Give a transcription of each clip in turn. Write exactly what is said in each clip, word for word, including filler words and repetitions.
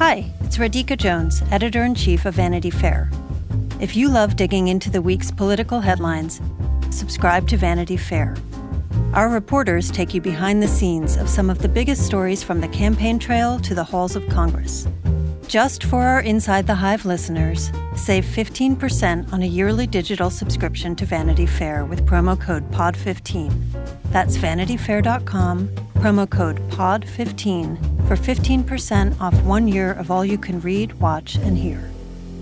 Hi, it's Radhika Jones, Editor-in-Chief of Vanity Fair. If you love digging into the week's political headlines, subscribe to Vanity Fair. Our reporters take you behind the scenes of some of the biggest stories from the campaign trail to the halls of Congress. Just for our Inside the Hive listeners, save fifteen percent on a yearly digital subscription to Vanity Fair with promo code P O D fifteen. That's vanity fair dot com, promo code P O D fifteen for fifteen percent off one year of all you can read, watch, and hear.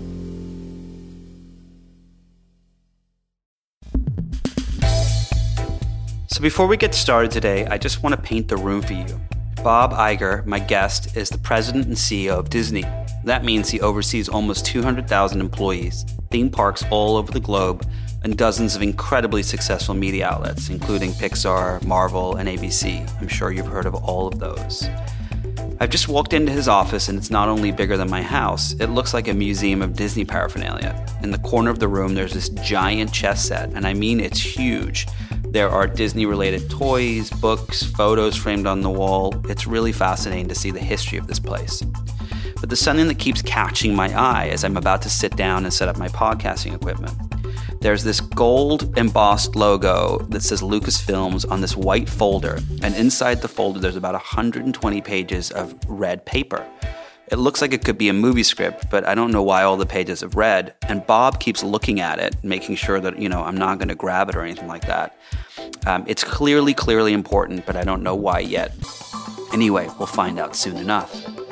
So before we get started today, I just want to paint the room for you. Bob Iger, my guest, is the president and C E O of Disney. That means he oversees almost two hundred thousand employees, theme parks all over the globe, and dozens of incredibly successful media outlets, including Pixar, Marvel, and A B C. I'm sure you've heard of all of those. I've just walked into his office, and it's not only bigger than my house, it looks like a museum of Disney paraphernalia. In the corner of the room, there's this giant chess set, and I mean it's huge. There are Disney-related toys, books, photos framed on the wall. It's really fascinating to see the history of this place. But there's something that keeps catching my eye as I'm about to sit down and set up my podcasting equipment. There's this gold embossed logo that says Lucasfilms on this white folder, and inside the folder there's about one hundred twenty pages of red paper. It looks like it could be a movie script, but I don't know why all the pages have red. And Bob keeps looking at it, making sure that, you know, I'm not going to grab it or anything like that. Um, it's clearly, clearly important, but I don't know why yet. Anyway, we'll find out soon enough.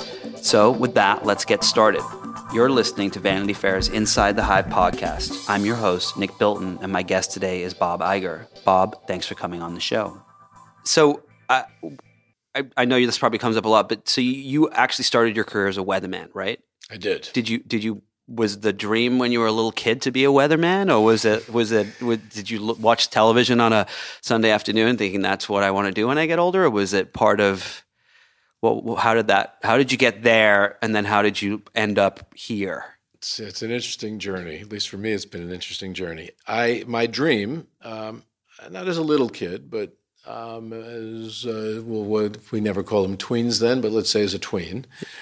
So with that, let's get started. You're listening to Vanity Fair's Inside the Hive podcast. I'm your host, Nick Bilton, and my guest today is Bob Iger. Bob, thanks for coming on the show. So uh, I, I know this probably comes up a lot, but so you, you actually started your career as a weatherman, right? I did. Did you? Did you? Was the dream when you were a little kid to be a weatherman, or was it? Was it? Was, did you look, watch television on a Sunday afternoon, thinking that's what I want to do when I get older, or was it part of? Well, how did that? How did you get there, and then how did you end up here? It's, it's an interesting journey. At least for me, it's been an interesting journey. I my dream, um, not as a little kid, but um, as uh, well, what, we never called them tweens then, but let's say as a tween,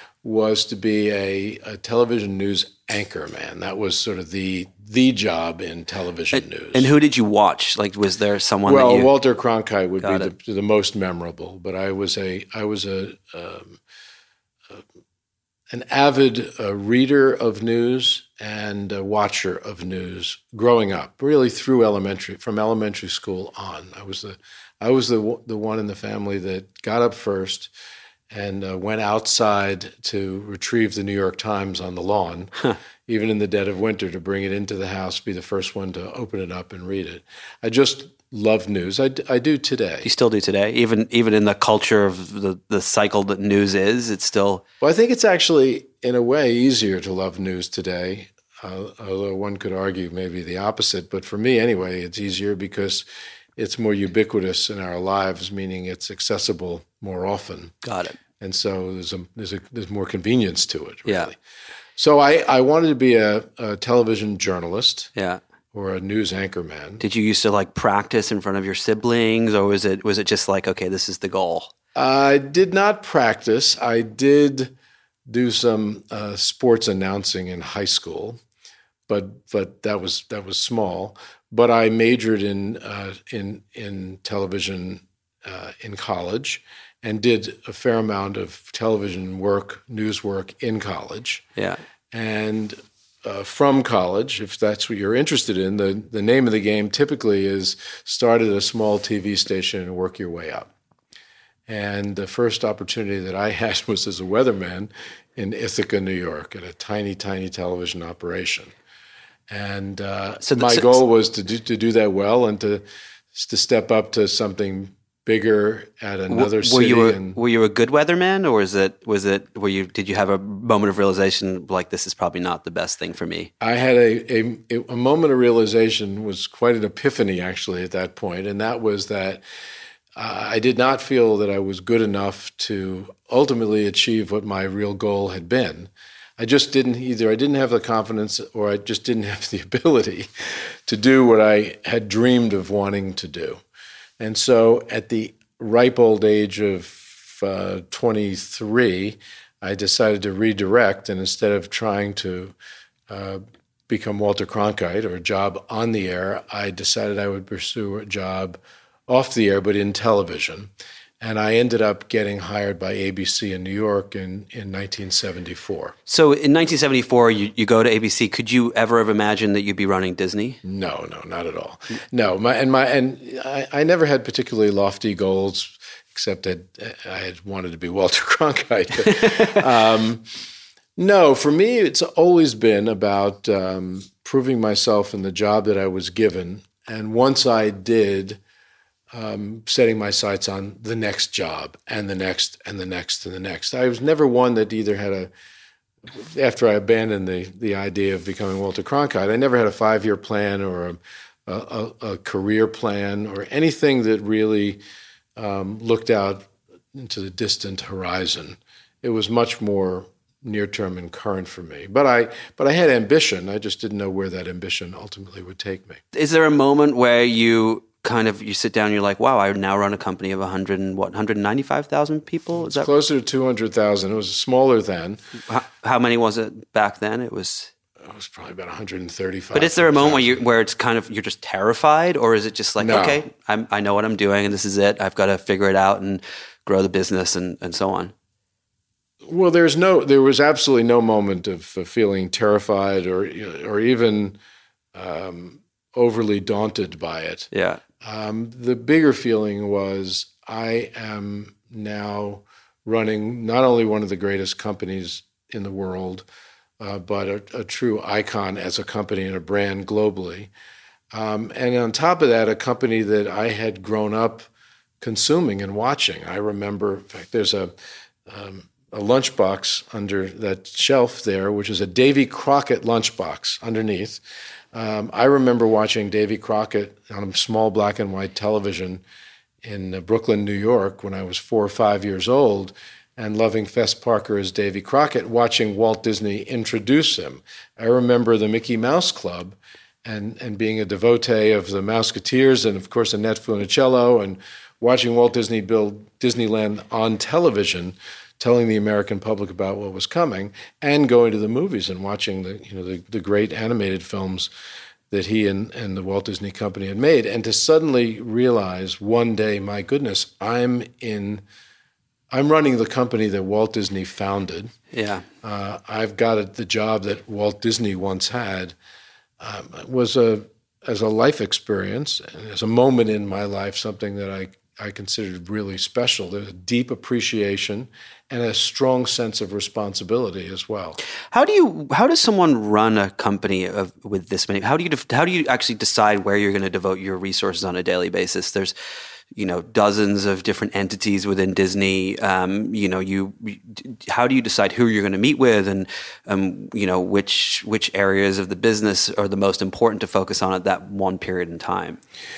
was to be a, a television news anchor man. That was sort of the the job in television and, news. And who did you watch? Like, was there someone? Well, that you... Walter Cronkite would Got be the, the most memorable. But I was a I was a, um, a an avid uh, reader of news and a watcher of news growing up. Really through elementary, from elementary school on. I was the I was the the one in the family that got up first and uh, went outside to retrieve the New York Times on the lawn, huh. even in the dead of winter, to bring it into the house, be the first one to open it up and read it. I just love news. I, I do today. You still do today? Even even in the culture of the, the cycle that news is, it's still... Well, I think it's actually, in a way, easier to love news today, uh, although one could argue maybe the opposite. But for me, anyway, it's easier because it's more ubiquitous in our lives, meaning it's accessible more often. Got it. And so there's a there's a there's more convenience to it, really. Yeah. So I, I wanted to be a, a television journalist. Yeah. Or a news anchor man. Did you used to like practice in front of your siblings, or was it was it just like, okay, this is the goal? I did not practice. I did do some uh, sports announcing in high school, but but that was that was small. But I majored in uh, in in television uh, in college, and did a fair amount of television work, news work in college. Yeah. And uh, from college, if that's what you're interested in, the, the name of the game typically is start at a small T V station and work your way up. And the first opportunity that I had was as a weatherman in Ithaca, New York, at a tiny, tiny television operation. And uh, so the, my so, goal was to do, to do that well and to to step up to something bigger at another were city. You a, and, were you a good weatherman, or was it was it were you did you have a moment of realization like this is probably not the best thing for me? I had a a, a moment of realization, was quite an epiphany actually at that point, and that was that uh, I did not feel that I was good enough to ultimately achieve what my real goal had been. I just didn't either. I didn't have the confidence, or I just didn't have the ability to do what I had dreamed of wanting to do. And so at the ripe old age of uh, twenty-three, I decided to redirect, and instead of trying to uh, become Walter Cronkite or a job on the air, I decided I would pursue a job off the air, but in television. And I ended up getting hired by A B C in New York in, in nineteen seventy-four. So in nineteen seventy-four, you, you go to A B C. Could you ever have imagined that you'd be running Disney? No, no, not at all. No, my and my and I, I never had particularly lofty goals, except that I had wanted to be Walter Cronkite. But, um, no, for me, it's always been about um, proving myself in the job that I was given. And once I did, Um, setting my sights on the next job and the next and the next and the next. I was never one that either had a, after I abandoned the the idea of becoming Walter Cronkite, I never had a five-year plan or a, a, a career plan or anything that really um, looked out into the distant horizon. It was much more near-term and current for me. But I but I had ambition. I just didn't know where that ambition ultimately would take me. Is there a moment where you kind of, you sit down and you're like, wow, I now run a company of one hundred and what, one hundred ninety-five thousand people? Is It's that closer to two hundred thousand. It was smaller then. How, how many was it back then? It was... It was probably about one hundred thirty-five. But is there a moment where you where it's kind of, you're just terrified, or is it just like, No. okay, I'm, I know what I'm doing and this is it. I've got to figure it out and grow the business and, and so on? Well, there's no, there was absolutely no moment of uh, feeling terrified or or even um, overly daunted by it. Yeah. Um, the bigger feeling was I am now running not only one of the greatest companies in the world, uh, but a, a true icon as a company and a brand globally. Um, and on top of that, a company that I had grown up consuming and watching. I remember, in fact, there's a um, a lunchbox under that shelf there, which is a Davy Crockett lunchbox underneath. Um, I remember watching Davy Crockett on a small black and white television in uh, Brooklyn, New York, when I was four or five years old, and loving Fess Parker as Davy Crockett, watching Walt Disney introduce him. I remember the Mickey Mouse Club and, and being a devotee of the Mouseketeers and, of course, Annette Funicello, and watching Walt Disney build Disneyland on television, telling the American public about what was coming, and going to the movies and watching the you know the, the great animated films that he and, and the Walt Disney Company had made, and to suddenly realize one day, my goodness, I'm in, I'm running the company that Walt Disney founded. Yeah, uh, I've got a, the job that Walt Disney once had. Um, was a as a life experience and as a moment in my life, something that I. I considered really special. There's a deep appreciation and a strong sense of responsibility as well. How do you? How does someone run a company of with this many? How do you? How do you actually decide where you're going to devote your resources on a daily basis? There's, you know, dozens of different entities within Disney. Um, you know, you. How do you decide who you're going to meet with, and um, you know, which which areas of the business are the most important to focus on at that one period in time?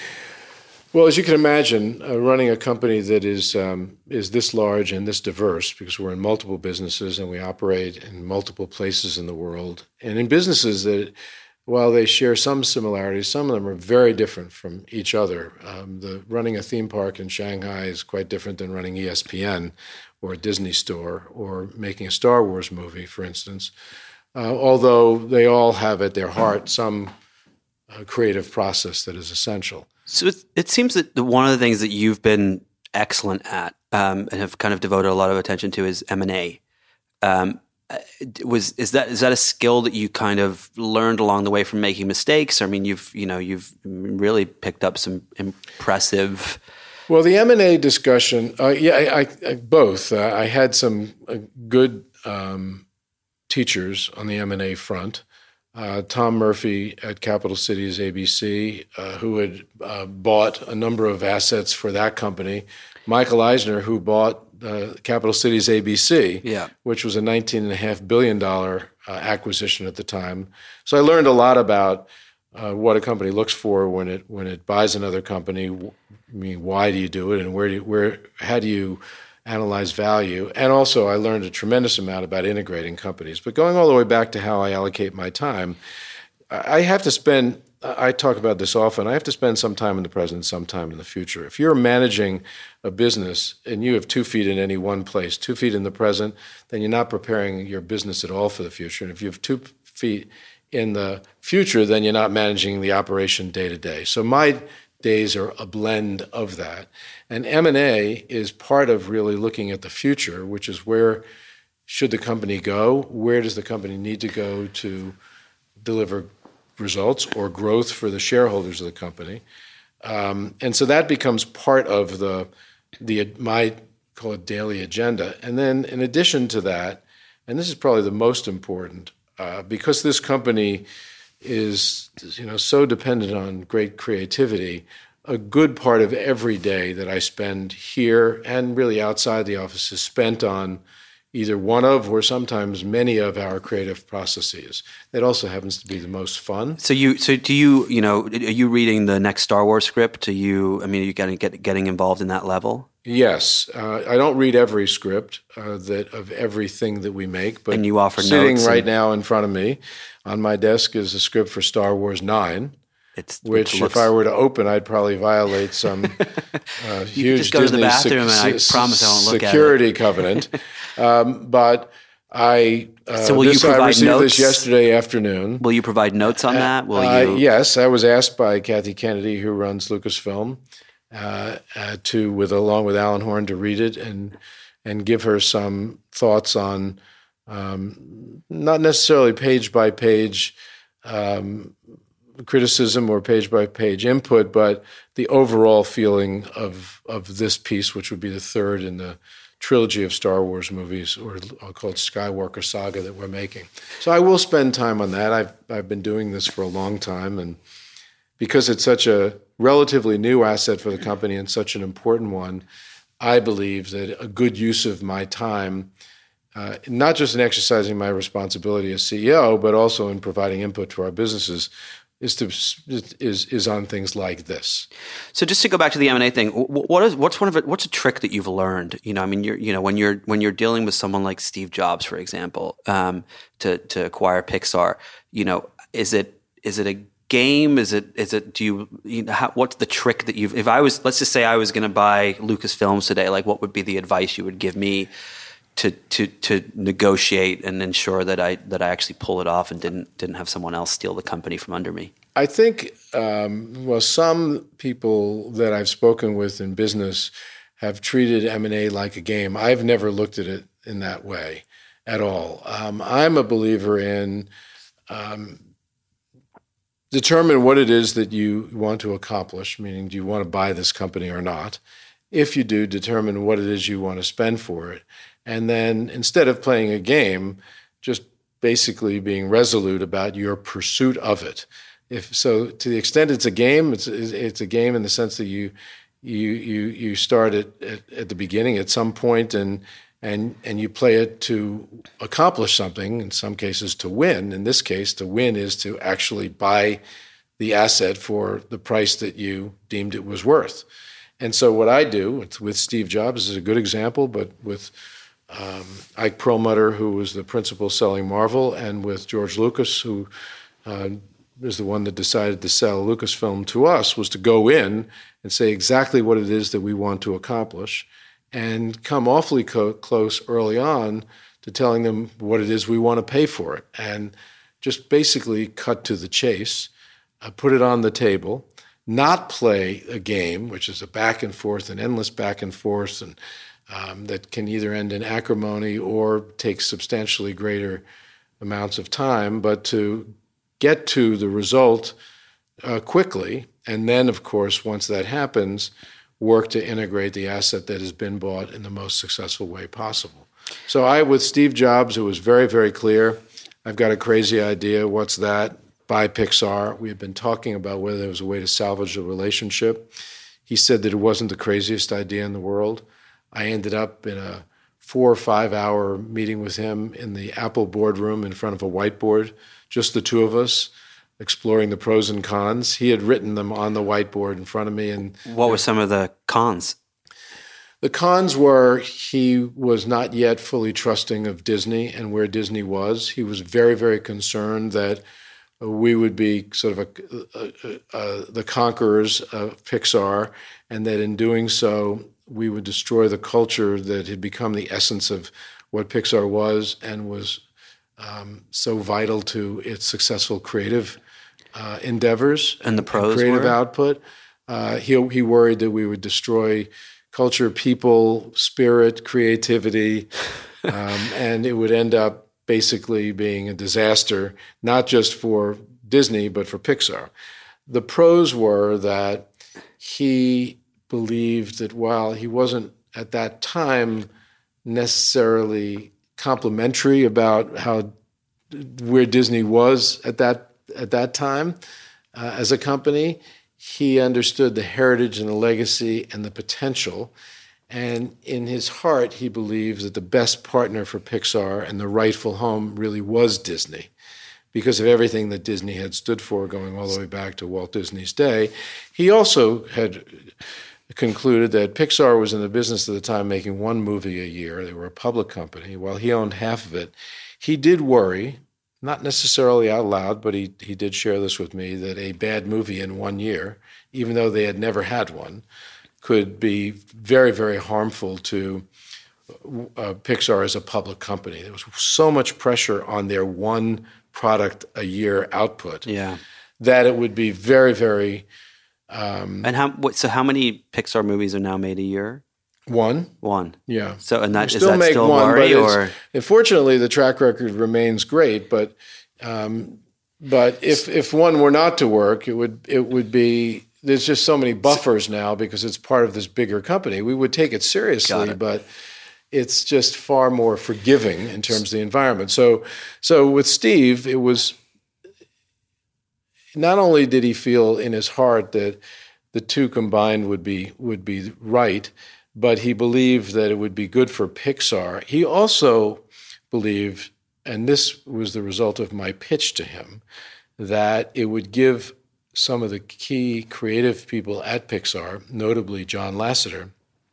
Well, as you can imagine, uh, running a company that is um, is this large and this diverse, because we're in multiple businesses and we operate in multiple places in the world, and in businesses that, while they share some similarities, some of them are very different from each other. Um, the running a theme park in Shanghai is quite different than running E S P N or a Disney store or making a Star Wars movie, for instance. Uh, although they all have at their heart some uh, creative process that is essential. So it, it seems that the, one of the things that you've been excellent at um, and have kind of devoted a lot of attention to is M and A. Um, was is that is that a skill that you kind of learned along the way from making mistakes? I mean, you've you know you've really picked up some impressive. Well, the M and A discussion, uh, yeah, I, I, I both. Uh, I had some uh, good um, teachers on the M and A front. Uh, Tom Murphy at Capital Cities A B C, uh, who had uh, bought a number of assets for that company. Michael Eisner, who bought uh, Capital Cities A B C, yeah. which was a nineteen point five billion dollars uh, acquisition at the time. So I learned a lot about uh, what a company looks for when it when it buys another company. I mean, why do you do it, and where do you, where how do you analyze value? And also, I learned a tremendous amount about integrating companies. But going all the way back to how I allocate my time, I have to spend I talk about this often. I have to spend some time in the present, some time in the future. If you're managing a business and you have two feet in any one place, two feet in the present, then you're not preparing your business at all for the future. And if you have two feet in the future, then you're not managing the operation day to day. So my days are a blend of that. And M and A is part of really looking at the future, which is where should the company go? Where does the company need to go to deliver results or growth for the shareholders of the company? Um, and so that becomes part of the the my call it daily agenda. And then in addition to that, and this is probably the most important, uh, because this company is you know so dependent on great creativity, a good part of every day that I spend here and really outside the office is spent on either one of or sometimes many of our creative processes. That also happens to be the most fun. So you, so do you, you know, are you reading the next Star Wars script? Are you, I mean, are you getting get, getting involved in that level? Yes, uh, I don't read every script uh, that of everything that we make, but and you offer sitting notes right and... now in front of me on my desk is a script for Star Wars nine. It's, which, looks... if I were to open, I'd probably violate some uh, huge just go Disney to the bathroom sec- and I promise I won't look security at it. covenant. Um, but I uh, so will this, you provide I received notes? this yesterday afternoon. Will you provide notes on that? Will uh, you? Yes, I was asked by Kathy Kennedy, who runs Lucasfilm, uh, uh, to with along with Alan Horn to read it and and give her some thoughts on um, not necessarily page by page. Um, criticism or page-by-page input, but the overall feeling of of this piece, which would be the third in the trilogy of Star Wars movies, or I'll call it Skywalker Saga, that we're making. So I will spend time on that. I've I've been doing this for a long time, and because it's such a relatively new asset for the company and such an important one, I believe that a good use of my time, uh, not just in exercising my responsibility as C E O, but also in providing input to our businesses, is to is is on things like this. So just to go back to the M and A thing, what is what's one of it? What's a trick that you've learned? You know, I mean, you're you know when you're when you're dealing with someone like Steve Jobs, for example, um, to to acquire Pixar. You know, is it is it a game? Is it is it do you, you know, how, what's the trick that you've? If I was, let's just say I was going to buy Lucasfilms today, like what would be the advice you would give me to to to negotiate and ensure that I that I actually pull it off and didn't didn't have someone else steal the company from under me? I think um, well, some people that I've spoken with in business have treated M and A like a game. I've never looked at it in that way at all. Um, I'm a believer in um, determine what it is that you want to accomplish. Meaning, do you want to buy this company or not? If you do, determine what it is you want to spend for it. And then instead of playing a game, just basically being resolute about your pursuit of it. If so, to the extent it's a game, it's it's a game in the sense that you you you you start at, at, at the beginning at some point and and and you play it to accomplish something. In some cases, to win. In this case, to win is to actually buy the asset for the price that you deemed it was worth. And so what I do with Steve Jobs is a good example, but with Um, Ike Perlmutter, who was the principal selling Marvel, and with George Lucas, who uh, is the one that decided to sell Lucasfilm to us, was to go in and say exactly what it is that we want to accomplish and come awfully co- close early on to telling them what it is we want to pay for it, and just basically cut to the chase, uh, put it on the table, not play a game, which is a back and forth, an endless back and forth, and Um, that can either end in acrimony or take substantially greater amounts of time, but to get to the result uh, quickly, and then, of course, once that happens, work to integrate the asset that has been bought in the most successful way possible. So I, with Steve Jobs, it was very, very clear. I've got a crazy idea. What's that? Buy Pixar. We had been talking about whether there was a way to salvage the relationship. He said that it wasn't the craziest idea in the world. I ended up in a four or five hour meeting with him in the Apple boardroom in front of a whiteboard, just the two of us, exploring the pros and cons. He had written them on the whiteboard in front of me. And what were some of the cons? The cons were he was not yet fully trusting of Disney and where Disney was. He was very, very concerned that we would be sort of a, a, a, a, the conquerors of Pixar, and that in doing so, we would destroy the culture that had become the essence of what Pixar was and was um, so vital to its successful creative uh, endeavors and the pros and creative were? output. Uh, he he worried that we would destroy culture, people, spirit, creativity, um, and it would end up basically being a disaster, not just for Disney, but for Pixar. The pros were that he believed that while he wasn't at that time necessarily complimentary about how where Disney was at that at that time uh, as a company, he understood the heritage and the legacy and the potential. And in his heart, he believes that the best partner for Pixar and the rightful home really was Disney, because of everything that Disney had stood for going all the way back to Walt Disney's day. He also had concluded that Pixar was in the business at the time making one movie a year. They were a public company. While he owned half of it, he did worry, not necessarily out loud, but he, he did share this with me, that a bad movie in one year, even though they had never had one, could be very, very harmful to uh, Pixar as a public company. There was so much pressure on their one product a year output yeah. that it would be very, very... Um, and how? What, so how many Pixar movies are now made a year? One. One. Yeah. So and that we is still that make still one, worry, but or unfortunately the track record remains great. But um, but if if one were not to work, it would it would be. There's just so many buffers now because it's part of this bigger company. We would take it seriously, it. but it's just far more forgiving in terms of the environment. So so with Steve, it was. Not only did he feel in his heart that the two combined would be would be right, but he believed that it would be good for Pixar. He also believed, and this was the result of my pitch to him, that it would give some of the key creative people at Pixar, notably John Lasseter,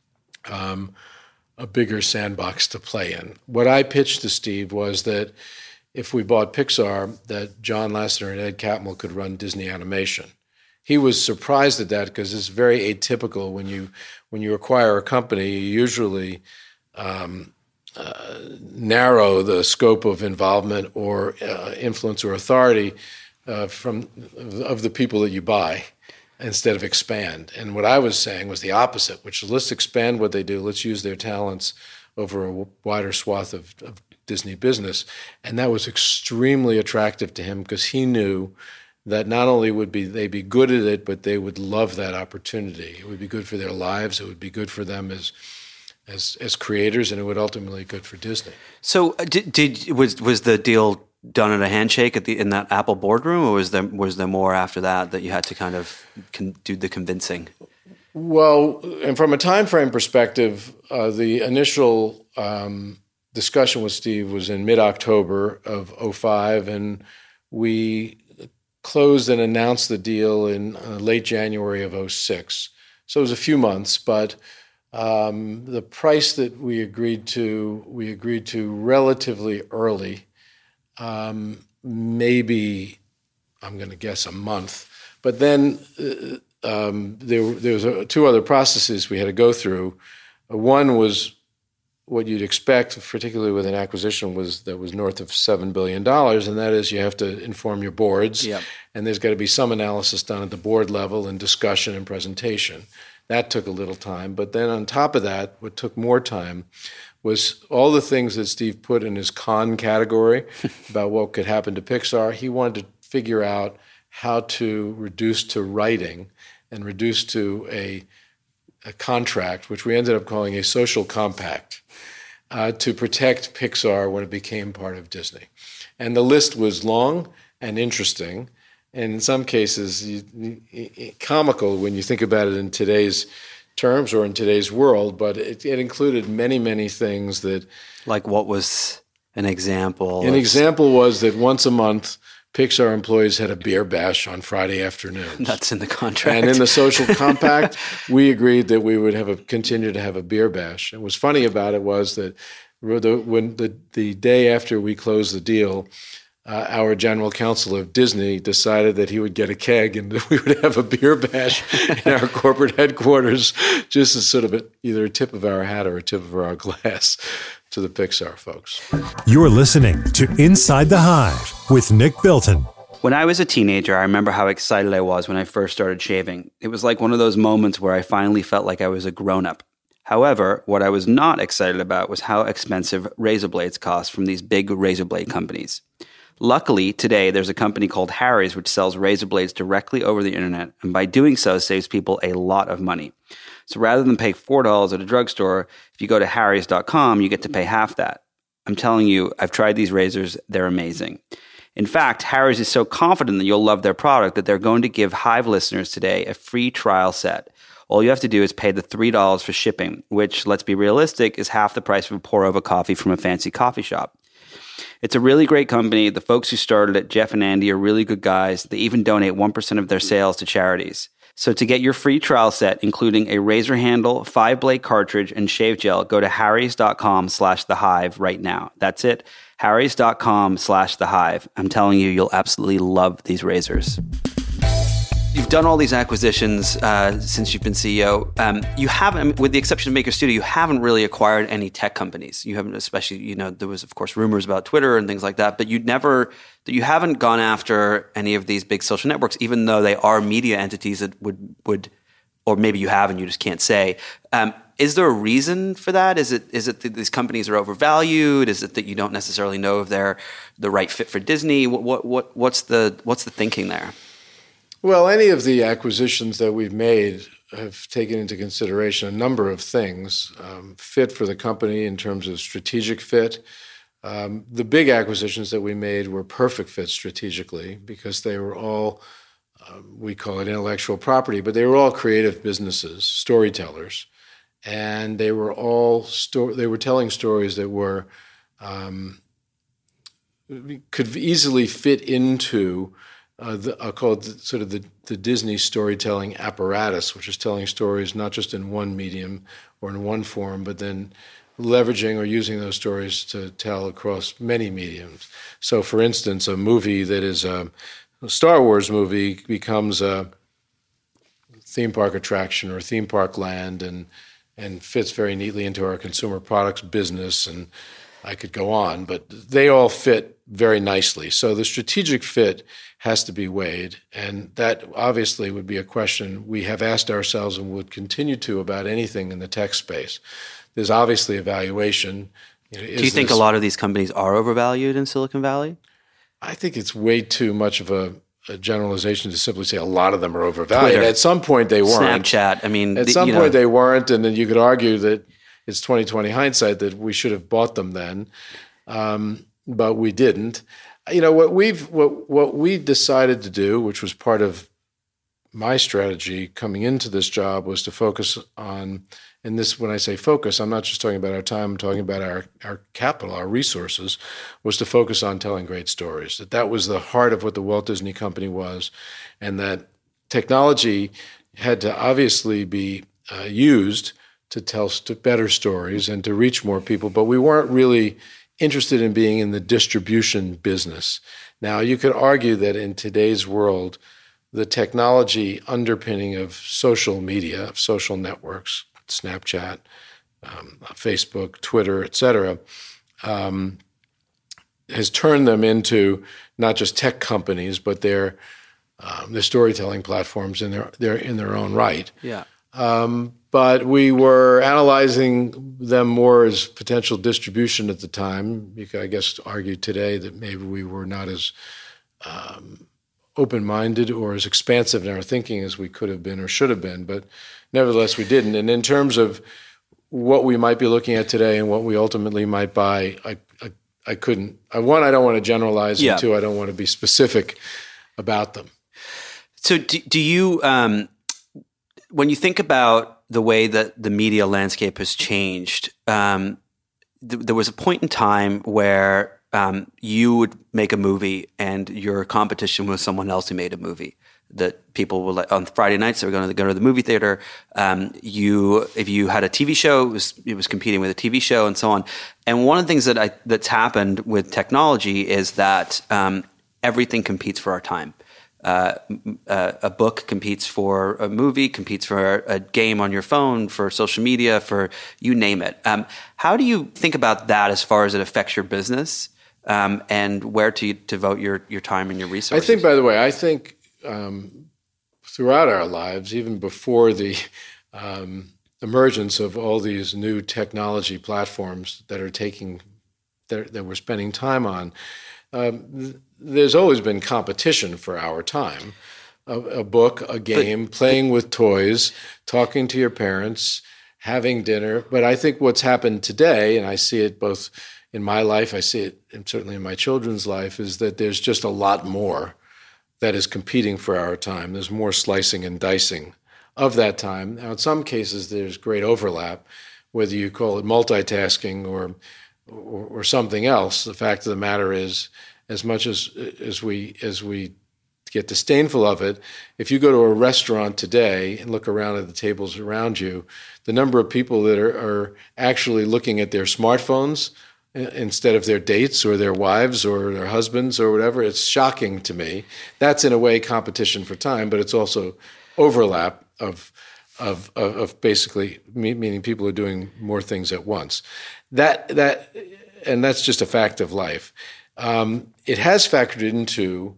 um, a bigger sandbox to play in. What I pitched to Steve was that if we bought Pixar, that John Lasseter and Ed Catmull could run Disney Animation. He was surprised at that because it's very atypical when you when you acquire a company. You usually um, uh, narrow the scope of involvement or uh, influence or authority uh, from of the people that you buy instead of expand. And what I was saying was the opposite, which is let's expand what they do. Let's use their talents over a wider swath of, of Disney business. And that was extremely attractive to him because he knew that not only would be they be good at it, but they would love that opportunity. It would be good for their lives. It would be good for them as as as creators, and it would ultimately be good for Disney. So uh, did, did was was the deal done at a handshake at the in that Apple boardroom, or was there was there more after that that you had to kind of con- do the convincing? Well, and from a time frame perspective, uh, the initial um, discussion with Steve was in mid-October of oh five, and we closed and announced the deal in uh, late January of oh six. So it was a few months, but um, the price that we agreed to, we agreed to relatively early, um, maybe, I'm going to guess a month. But then uh, um, there, there was uh, two other processes we had to go through. Uh, one was what you'd expect, particularly with an acquisition, was that was north of seven billion dollars, and that is you have to inform your boards, yep. and there's got to be some analysis done at the board level and discussion and presentation. That took a little time. But then on top of that, what took more time was all the things that Steve put in his con category about what could happen to Pixar. He wanted to figure out how to reduce to writing and reduce to a, a contract, which we ended up calling a social compact, uh, to protect Pixar when it became part of Disney. And the list was long and interesting, and in some cases you, you, comical when you think about it in today's terms or in today's world, but it, it included many, many things that... Like what was an example? An of... example was that once a month, Pixar employees had a beer bash on Friday afternoons. That's in the contract. And in the social compact, we agreed that we would have a, continue to have a beer bash. And what's funny about it was that when the, the day after we closed the deal, uh, our general counsel of Disney decided that he would get a keg and we would have a beer bash in our corporate headquarters, just as sort of a, either a tip of our hat or a tip of our glass to the Pixar folks. You're listening to Inside the Hive with Nick Bilton. When I was a teenager, I remember how excited I was when I first started shaving. It was like one of those moments where I finally felt like I was a grown-up. However, what I was not excited about was how expensive razor blades cost from these big razor blade companies. Luckily, today, there's a company called Harry's which sells razor blades directly over the internet, and by doing so, saves people a lot of money. So rather than pay four dollars at a drugstore, if you go to harrys dot com, you get to pay half that. I'm telling you, I've tried these razors. They're amazing. In fact, Harry's is so confident that you'll love their product that they're going to give Hive listeners today a free trial set. All you have to do is pay the three dollars for shipping, which, let's be realistic, is half the price of a pour-over coffee from a fancy coffee shop. It's a really great company. The folks who started it, Jeff and Andy, are really good guys. They even donate one percent of their sales to charities. So to get your free trial set, including a razor handle, five-blade cartridge, and shave gel, go to harrys dot com slash the hive right now. That's it, harrys dot com slash the hive. I'm telling you, you'll absolutely love these razors. You've done all these acquisitions uh, since you've been C E O. Um, you haven't, with the exception of Maker Studio, you haven't really acquired any tech companies. You haven't, especially, you know, there was, of course, rumors about Twitter and things like that, but you never, you haven't gone after any of these big social networks, even though they are media entities that would, would, or maybe you have and you just can't say. Um, is there a reason for that? Is it is it that these companies are overvalued? Is it that you don't necessarily know if they're the right fit for Disney? What what, what what's the what's the thinking there? Well, any of the acquisitions that we've made have taken into consideration a number of things. Um, fit for the company in terms of strategic fit. Um, the big acquisitions that we made were perfect fits strategically because they were all, um, we call it intellectual property, but they were all creative businesses, storytellers. And they were all, sto- they were telling stories that were, um, could easily fit into Uh, the, I'll call it the, sort of the, the Disney storytelling apparatus, which is telling stories not just in one medium or in one form, but then leveraging or using those stories to tell across many mediums. So, for instance, a movie that is a, a Star Wars movie becomes a theme park attraction or theme park land and, and fits very neatly into our consumer products business, and I could go on, but they all fit very nicely. So the strategic fit has to be weighed, and that obviously would be a question we have asked ourselves and would continue to about anything in the tech space. There's obviously evaluation. You know, Do you think this, a lot of these companies are overvalued in Silicon Valley? I think it's way too much of a, a generalization to simply say a lot of them are overvalued. Twitter, At some point they weren't. Snapchat, I mean. At the, some you point know, they weren't, and then you could argue that it's twenty twenty hindsight that we should have bought them then, um, but we didn't. You know, what we've what what we decided to do, which was part of my strategy coming into this job, was to focus on, and this, when I say focus, I'm not just talking about our time, I'm talking about our, our capital, our resources, was to focus on telling great stories. That that was the heart of what the Walt Disney Company was, and that technology had to obviously be uh, used to tell st- better stories and to reach more people, but we weren't really interested in being in the distribution business. Now, you could argue that in today's world, the technology underpinning of social media, of social networks, Snapchat, um, Facebook, Twitter, et cetera, um, has turned them into not just tech companies, but they're um, they're storytelling platforms in their they're in their own right. Yeah. Um, but we were analyzing them more as potential distribution at the time. You could, I guess, argue today that maybe we were not as um, open-minded or as expansive in our thinking as we could have been or should have been, but nevertheless we didn't. And in terms of what we might be looking at today and what we ultimately might buy, I, I, I couldn't. I, one, I don't want to generalize, yeah. and two, I don't want to be specific about them. So do, do you, um, when you think about the way that the media landscape has changed, um, th- there was a point in time where um, you would make a movie and your competition was someone else who made a movie. that people would like on Friday nights they were going to go to the movie theater. Um, you, if you had a T V show, it was it was competing with a T V show and so on. And one of the things that I that's happened with technology is that um, everything competes for our time. Uh, uh, a book competes for a movie, competes for a, a game on your phone, for social media, for you name it. Um, how do you think about that as far as it affects your business um, and where to devote your, your time and your resources? I think, by the way, I think um, throughout our lives, even before the um, emergence of all these new technology platforms that are taking that, that we're spending time on, um, there's always been competition for our time. A, a book, a game, but, playing with toys, talking to your parents, having dinner. But I think what's happened today, and I see it both in my life, I see it and certainly in my children's life, is that there's just a lot more that is competing for our time. There's more slicing and dicing of that time. Now, in some cases, there's great overlap, whether you call it multitasking or or, or something else. The fact of the matter is, as much as as we as we get disdainful of it, if you go to a restaurant today and look around at the tables around you, the number of people that are, are actually looking at their smartphones instead of their dates or their wives or their husbands or whatever, it's shocking to me. That's in a way competition for time, but it's also overlap of of of, of basically meaning people are doing more things at once. That that and that's just a fact of life. Um, it has factored into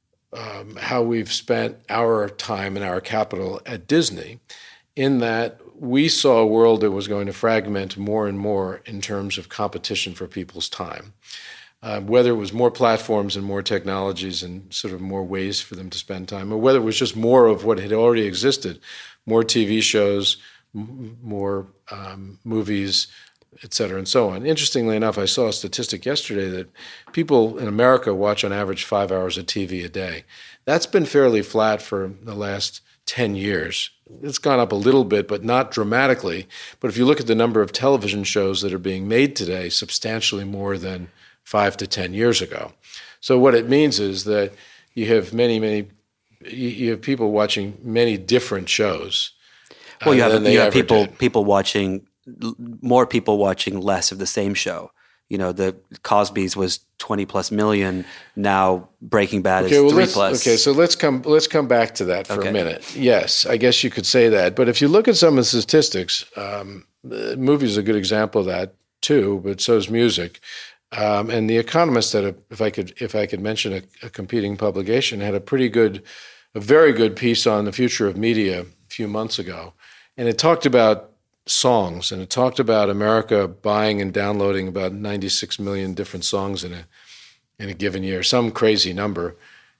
um, how we've spent our time and our capital at Disney, in that we saw a world that was going to fragment more and more in terms of competition for people's time. Uh, whether it was more platforms and more technologies and sort of more ways for them to spend time, or whether it was just more of what had already existed, more T V shows, m- more um, movies, et cetera, and so on. Interestingly enough, I saw a statistic yesterday that people in America watch on average five hours of T V a day. That's been fairly flat for the last ten years. It's gone up a little bit, but not dramatically. But if you look at the number of television shows that are being made today, substantially more than five to ten years ago. So what it means is that you have many, many, you have people watching many different shows. Well, you uh, have, than you they have ever people did. people watching, more people watching less of the same show. You know, the Cosby's was twenty plus million. Now Breaking Bad Okay, is well, three let's, plus. Okay, so let's come let's come back to that for Okay. a minute. Yes, I guess you could say that. But if you look at some of the statistics, um, the movies are a good example of that too. But so is music. Um, and The Economist, had a, if I could if I could mention a, a competing publication, had a pretty good, a very good piece on the future of media a few months ago, and it talked about songs, and it talked about America buying and downloading about ninety-six million different songs in a in a given year, some crazy number,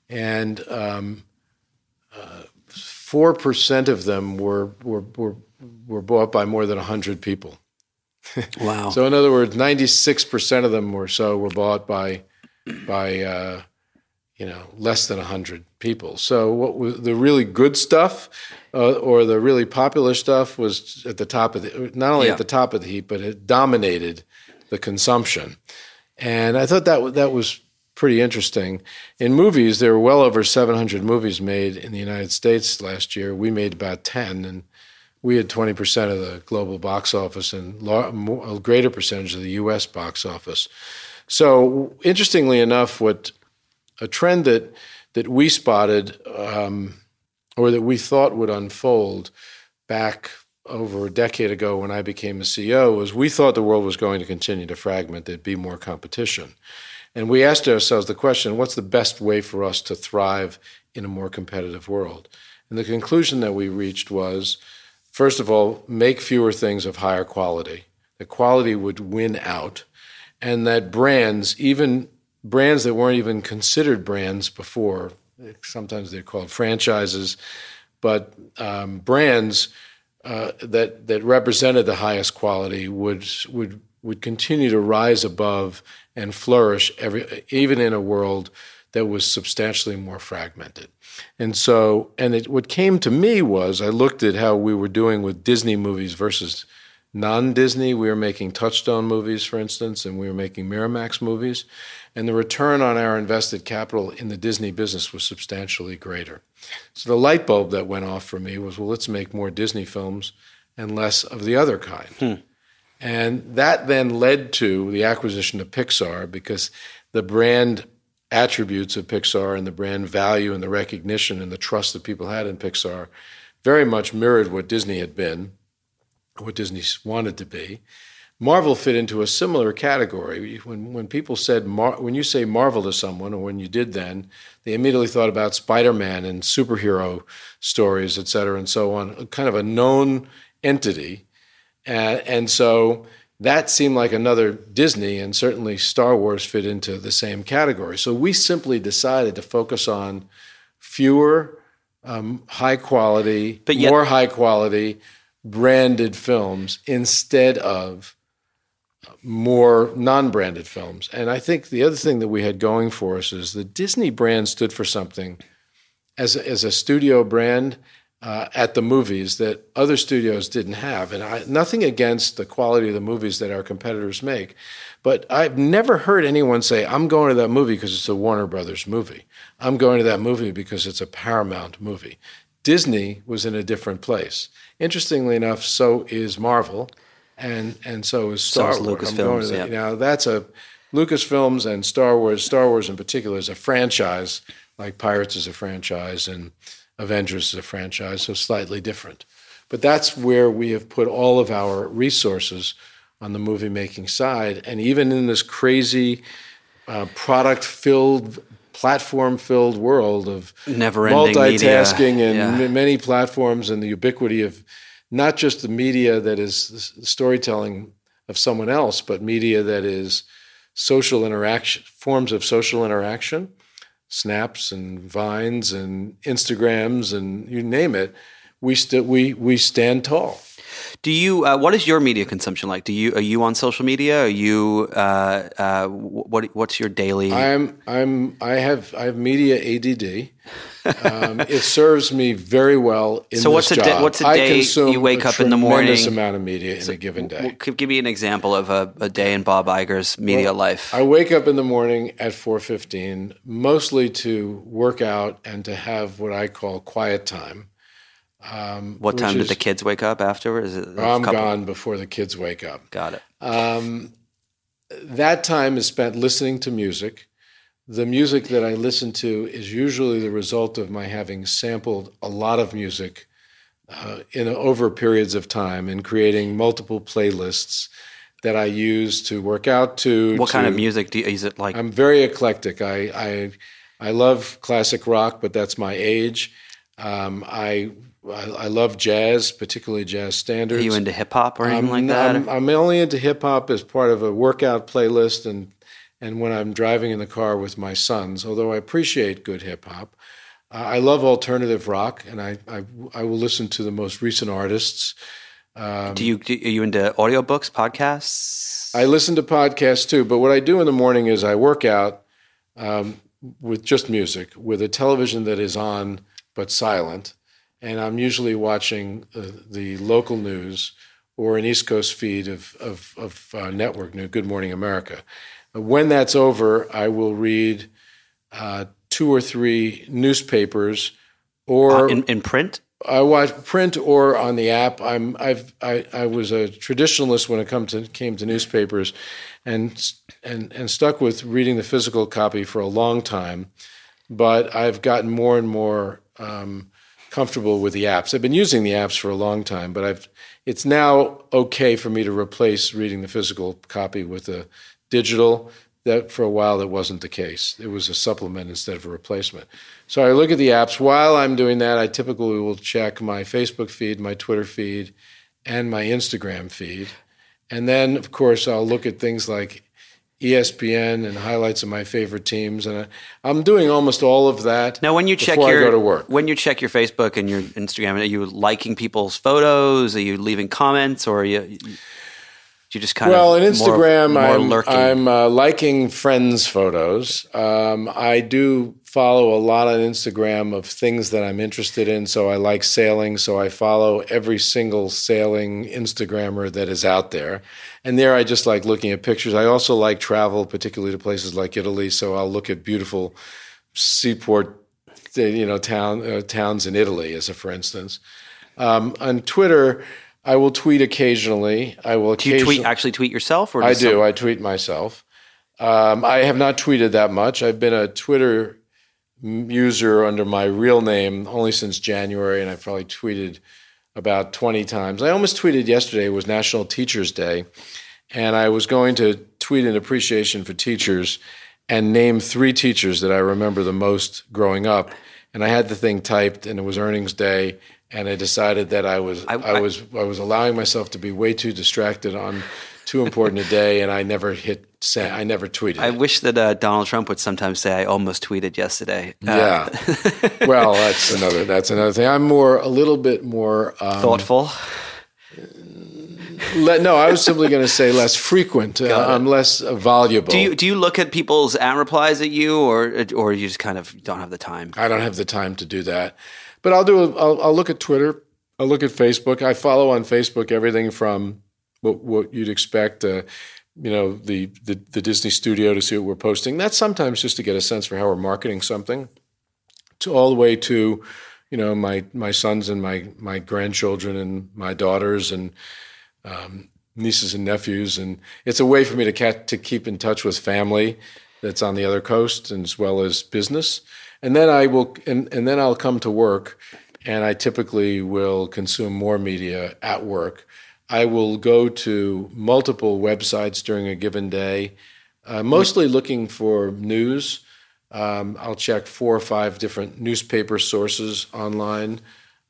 and um, uh, four percent of them were were were were bought by more than a hundred people. Wow. So in other words, ninety-six percent of them or so were bought by by uh, you know less than a hundred people. So what was the really good stuff? Uh, or the really popular stuff was at the top of the, not only Yeah. at the top of the heap, but it dominated the consumption. And I thought that w- that was pretty interesting. In movies, there were well over seven hundred movies made in the United States last year. We made about ten, and we had twenty percent of the global box office and lar- more, a greater percentage of the U S box office. So interestingly enough, what a trend that that we spotted um, or that we thought would unfold back over a decade ago when I became a C E O was we thought the world was going to continue to fragment, there'd be more competition. And we asked ourselves the question, what's the best way for us to thrive in a more competitive world? And the conclusion that we reached was, first of all, make fewer things of higher quality. The quality would win out, and that brands, even brands that weren't even considered brands before, sometimes they're called franchises, but um, brands uh, that that represented the highest quality would would would continue to rise above and flourish every even in a world that was substantially more fragmented. And so, and it, what came to me was I looked at how we were doing with Disney movies versus non-Disney. We were making Touchstone movies, for instance, and we were making Miramax movies. And the return on our invested capital in the Disney business was substantially greater. So the light bulb that went off for me was, well, let's make more Disney films and less of the other kind. Hmm. And that then led to the acquisition of Pixar, because the brand attributes of Pixar and the brand value and the recognition and the trust that people had in Pixar very much mirrored what Disney had been, what Disney wanted to be. Marvel fit into a similar category. When when people said, Mar- when you say Marvel to someone, or when you did then, they immediately thought about Spider-Man and superhero stories, et cetera, and so on, kind of a known entity. Uh, and so that seemed like another Disney, and certainly Star Wars fit into the same category. So we simply decided to focus on fewer, um, high-quality, but yet- more high-quality, branded films instead of more non-branded films. And I think the other thing that we had going for us is the Disney brand stood for something as a, as a studio brand uh, at the movies that other studios didn't have. And I, nothing against the quality of the movies that our competitors make, but I've never heard anyone say, I'm going to that movie because it's a Warner Brothers movie. I'm going to that movie because it's a Paramount movie. Disney was in a different place. Interestingly enough, so is Marvel. And and so is Star so Wars. Lucasfilms, I'm going to that. Yeah. You know, that's a Lucasfilms and Star Wars. Star Wars in particular is a franchise, like Pirates is a franchise and Avengers is a franchise, so slightly different. But that's where we have put all of our resources on the movie making side. And even in this crazy uh, product-filled, platform-filled world of never-ending multitasking media. and yeah. m- many platforms, and the ubiquity of not just the media that is the storytelling of someone else, but media that is social interaction, forms of social interaction, snaps and vines and Instagrams and you name it, we st- we we stand tall. Do you? Uh, what is your media consumption like? Do you are you on social media? Are you? Uh, uh, what what's your daily? I'm I'm I have I have media A D D. Um, it serves me very well in so this what's a job. Day, what's a I day consume you wake a up in the morning? Tremendous amount of media so in a given day. W- could give me an example of a, a day in Bob Iger's media well, life. I wake up in the morning at four fifteen, mostly to work out and to have what I call quiet time. Um, what time is, did the kids wake up after? Is it I'm couple? gone before the kids wake up. Got it. Um, that time is spent listening to music. The music that I listen to is usually the result of my having sampled a lot of music uh, in over periods of time and creating multiple playlists that I use to work out to. What to, kind of music do you, is it like? I'm very eclectic. I I, I love classic rock, but that's my age. Um, I, I I love jazz, particularly jazz standards. Are you into hip hop or anything I'm, like that? I'm, I'm only into hip hop as part of a workout playlist and and when I'm driving in the car with my sons. Although I appreciate good hip hop, uh, I love alternative rock, and I, I I will listen to the most recent artists. Um, do you do, are you into audiobooks, podcasts? I listen to podcasts too, but what I do in the morning is I work out um, with just music, with a television that is on but silent, and I'm usually watching uh, the local news or an East Coast feed of of, of uh, network news, Good Morning America. When that's over, I will read uh, two or three newspapers, or uh, in, in print. I watch print or on the app. I'm I've I, I was a traditionalist when it come to came to newspapers, and and and stuck with reading the physical copy for a long time, but I've gotten more and more um, comfortable with the apps. I've been using the apps for a long time, but I've it's now okay for me to replace reading the physical copy with a digital. That for a while that wasn't the case. It was a supplement instead of a replacement. So I look at the apps. While I'm doing that, I typically will check my Facebook feed, my Twitter feed, and my Instagram feed. And then, of course, I'll look at things like E S P N and highlights of my favorite teams. And I, I'm doing almost all of that. Now, when you check before your I go to work. when you check your Facebook and your Instagram, are you liking people's photos? Are you leaving comments, or are you? You just kind well, of on Instagram, more, more I'm, lurking. I'm uh, liking friends' photos. Um, I do follow a lot on Instagram of things that I'm interested in. So I like sailing, so I follow every single sailing Instagrammer that is out there. And there I just like looking at pictures. I also like travel, particularly to places like Italy. So I'll look at beautiful seaport, you know, town uh, towns in Italy, as a for instance. Um, on Twitter, I will tweet occasionally. I will. Do you tweet actually tweet yourself, or I do. Some... I tweet myself. Um, I have not tweeted that much. I've been a Twitter user under my real name only since January, and I've probably tweeted about twenty times. I almost tweeted yesterday. It was National Teachers Day, and I was going to tweet an appreciation for teachers and name three teachers that I remember the most growing up. And I had the thing typed, and it was earnings day, and I decided that I was I, I was I was allowing myself to be way too distracted on too important a day, and I never hit send. I never tweeted. I it. wish that uh, Donald Trump would sometimes say, "I almost tweeted yesterday." Uh, yeah. Well, that's another that's another thing. I'm more a little bit more um, thoughtful. Le- no, I was simply going to say less frequent. Uh, I'm less uh, voluble. Do you do you look at people's at replies at you, or or you just kind of don't have the time? I don't have the time to do that, but I'll do. A, I'll, I'll look at Twitter. I'll look at Facebook. I follow on Facebook everything from what, what you'd expect. Uh, you know, the, the the Disney studio to see what we're posting. That's sometimes just to get a sense for how we're marketing something. To all the way to, you know, my my sons and my my grandchildren and my daughters and. Um, nieces and nephews, and it's a way for me to cat, to keep in touch with family that's on the other coast, and as well as business. And then I will, and, and then I'll come to work, and I typically will consume more media at work. I will go to multiple websites during a given day, uh, mostly looking for news. Um, I'll check four or five different newspaper sources online.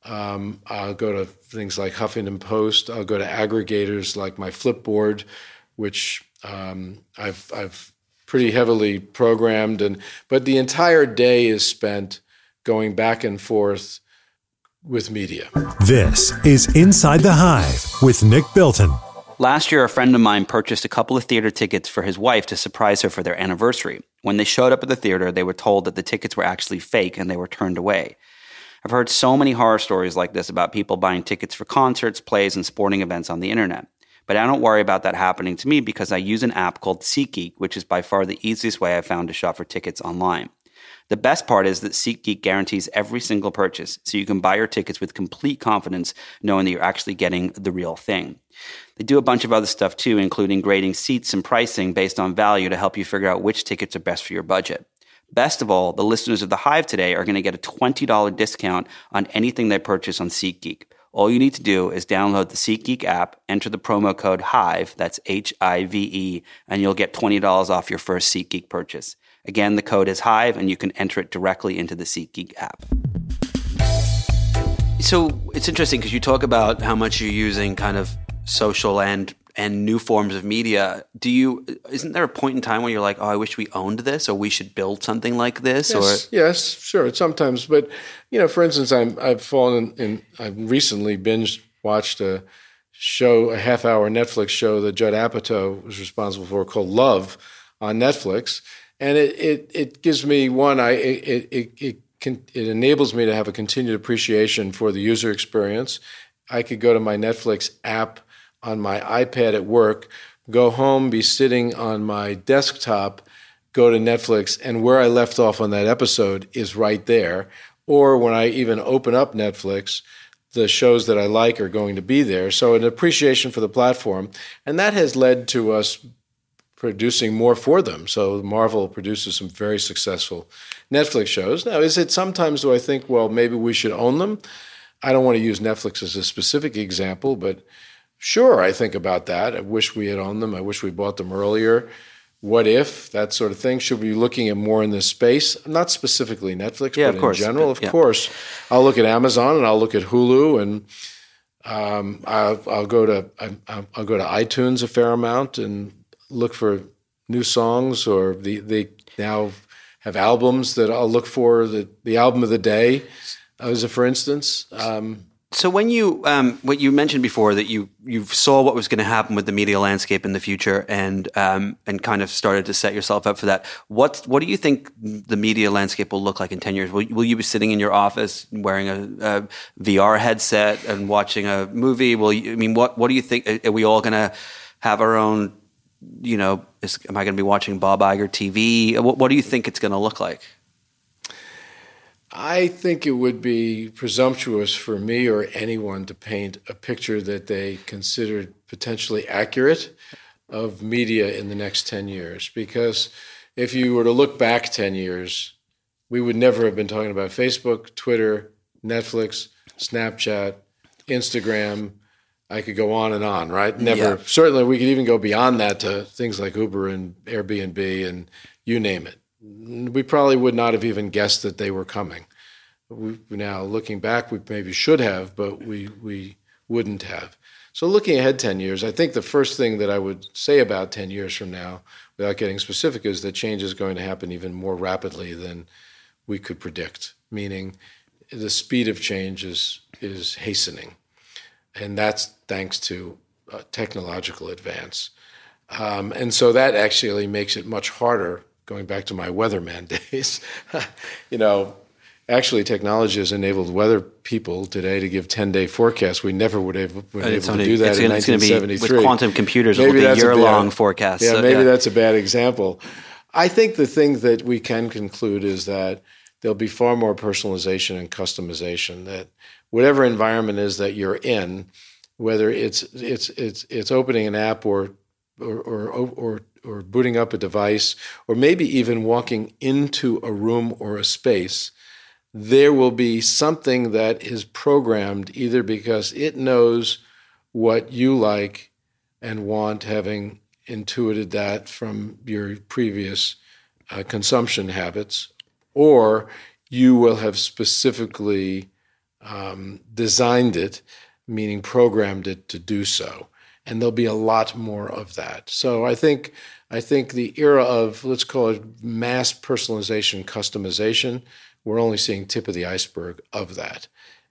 Um, I'll go to things like Huffington Post. I'll go to aggregators like my Flipboard, which um, I've I've pretty heavily programmed. And but the entire day is spent going back and forth with media. This is Inside the Hive with Nick Bilton. Last year, a friend of mine purchased a couple of theater tickets for his wife to surprise her for their anniversary. When they showed up at the theater, they were told that the tickets were actually fake and they were turned away. I've heard so many horror stories like this about people buying tickets for concerts, plays, and sporting events on the internet. But I don't worry about that happening to me because I use an app called SeatGeek, which is by far the easiest way I've found to shop for tickets online. The best part is that SeatGeek guarantees every single purchase, so you can buy your tickets with complete confidence knowing that you're actually getting the real thing. They do a bunch of other stuff too, including grading seats and pricing based on value to help you figure out which tickets are best for your budget. Best of all, the listeners of The Hive today are going to get a twenty dollars discount on anything they purchase on SeatGeek. All you need to do is download the SeatGeek app, enter the promo code HIVE, that's H I V E, and you'll get twenty dollars off your first SeatGeek purchase. Again, the code is HIVE, and you can enter it directly into the SeatGeek app. So it's interesting because you talk about how much you're using kind of social and and new forms of media. Do you, isn't there a point in time where you're like, oh, I wish we owned this, or we should build something like this? Yes, or yes, sure, sometimes. But, you know, for instance, I'm, I've fallen in, I've recently binge watched a show, a half hour Netflix show that Judd Apatow was responsible for called Love on Netflix. And it, it, it gives me one, I, it, it, it, can, it enables me to have a continued appreciation for the user experience. I could go to my Netflix app on my iPad at work, go home, be sitting on my desktop, go to Netflix, and where I left off on that episode is right there. Or when I even open up Netflix, the shows that I like are going to be there. So an appreciation for the platform. And that has led to us producing more for them. So Marvel produces some very successful Netflix shows. Now, is it sometimes do I think, well, maybe we should own them? I don't want to use Netflix as a specific example, but sure, I think about that. I wish we had owned them. I wish we bought them earlier. What if, that sort of thing. Should we be looking at more in this space? Not specifically Netflix, yeah, but in course. general, of yeah. course. I'll look at Amazon and I'll look at Hulu, and um, I'll, I'll go to I'll, I'll go to iTunes a fair amount and look for new songs, or the, they now have albums that I'll look for, the, the album of the day, as a for instance. Um, So when you, um, what you mentioned before that you you saw what was going to happen with the media landscape in the future, and um, and kind of started to set yourself up for that. What what do you think the media landscape will look like in ten years? Will, will you be sitting in your office wearing a, a V R headset and watching a movie? Will you, I mean, what what do you think? Are we all going to have our own? You know, is, am I going to be watching Bob Iger T V? What, what do you think it's going to look like? I think it would be presumptuous for me or anyone to paint a picture that they considered potentially accurate of media in the next ten years. Because if you were to look back ten years, we would never have been talking about Facebook, Twitter, Netflix, Snapchat, Instagram. I could go on and on, right? Never. Yeah. Certainly, we could even go beyond that to things like Uber and Airbnb and you name it. We probably would not have even guessed that they were coming. We, now, looking back, we maybe should have, but we we wouldn't have. So looking ahead ten years, I think the first thing that I would say about ten years from now, without getting specific, is that change is going to happen even more rapidly than we could predict, meaning the speed of change is, is hastening. And that's thanks to uh, technological advance. Um, and so that actually makes it much harder. Going back to my weatherman days, you know, actually technology has enabled weather people today to give ten-day forecasts. We never would have been able only, to do that in nineteen seventy-three. With quantum computers, maybe it'll be year-long forecasts. Yeah, so, maybe yeah. that's a bad example. I think the thing that we can conclude is that there'll be far more personalization and customization, that whatever environment is that you're in, whether it's it's it's it's opening an app or or or, or or booting up a device, or maybe even walking into a room or a space, there will be something that is programmed either because it knows what you like and want, having intuited that from your previous uh, consumption habits, or you will have specifically um, designed it, meaning programmed it to do so. And there'll be a lot more of that. So I think I think the era of, let's call it mass personalization, customization, we're only seeing tip of the iceberg of that.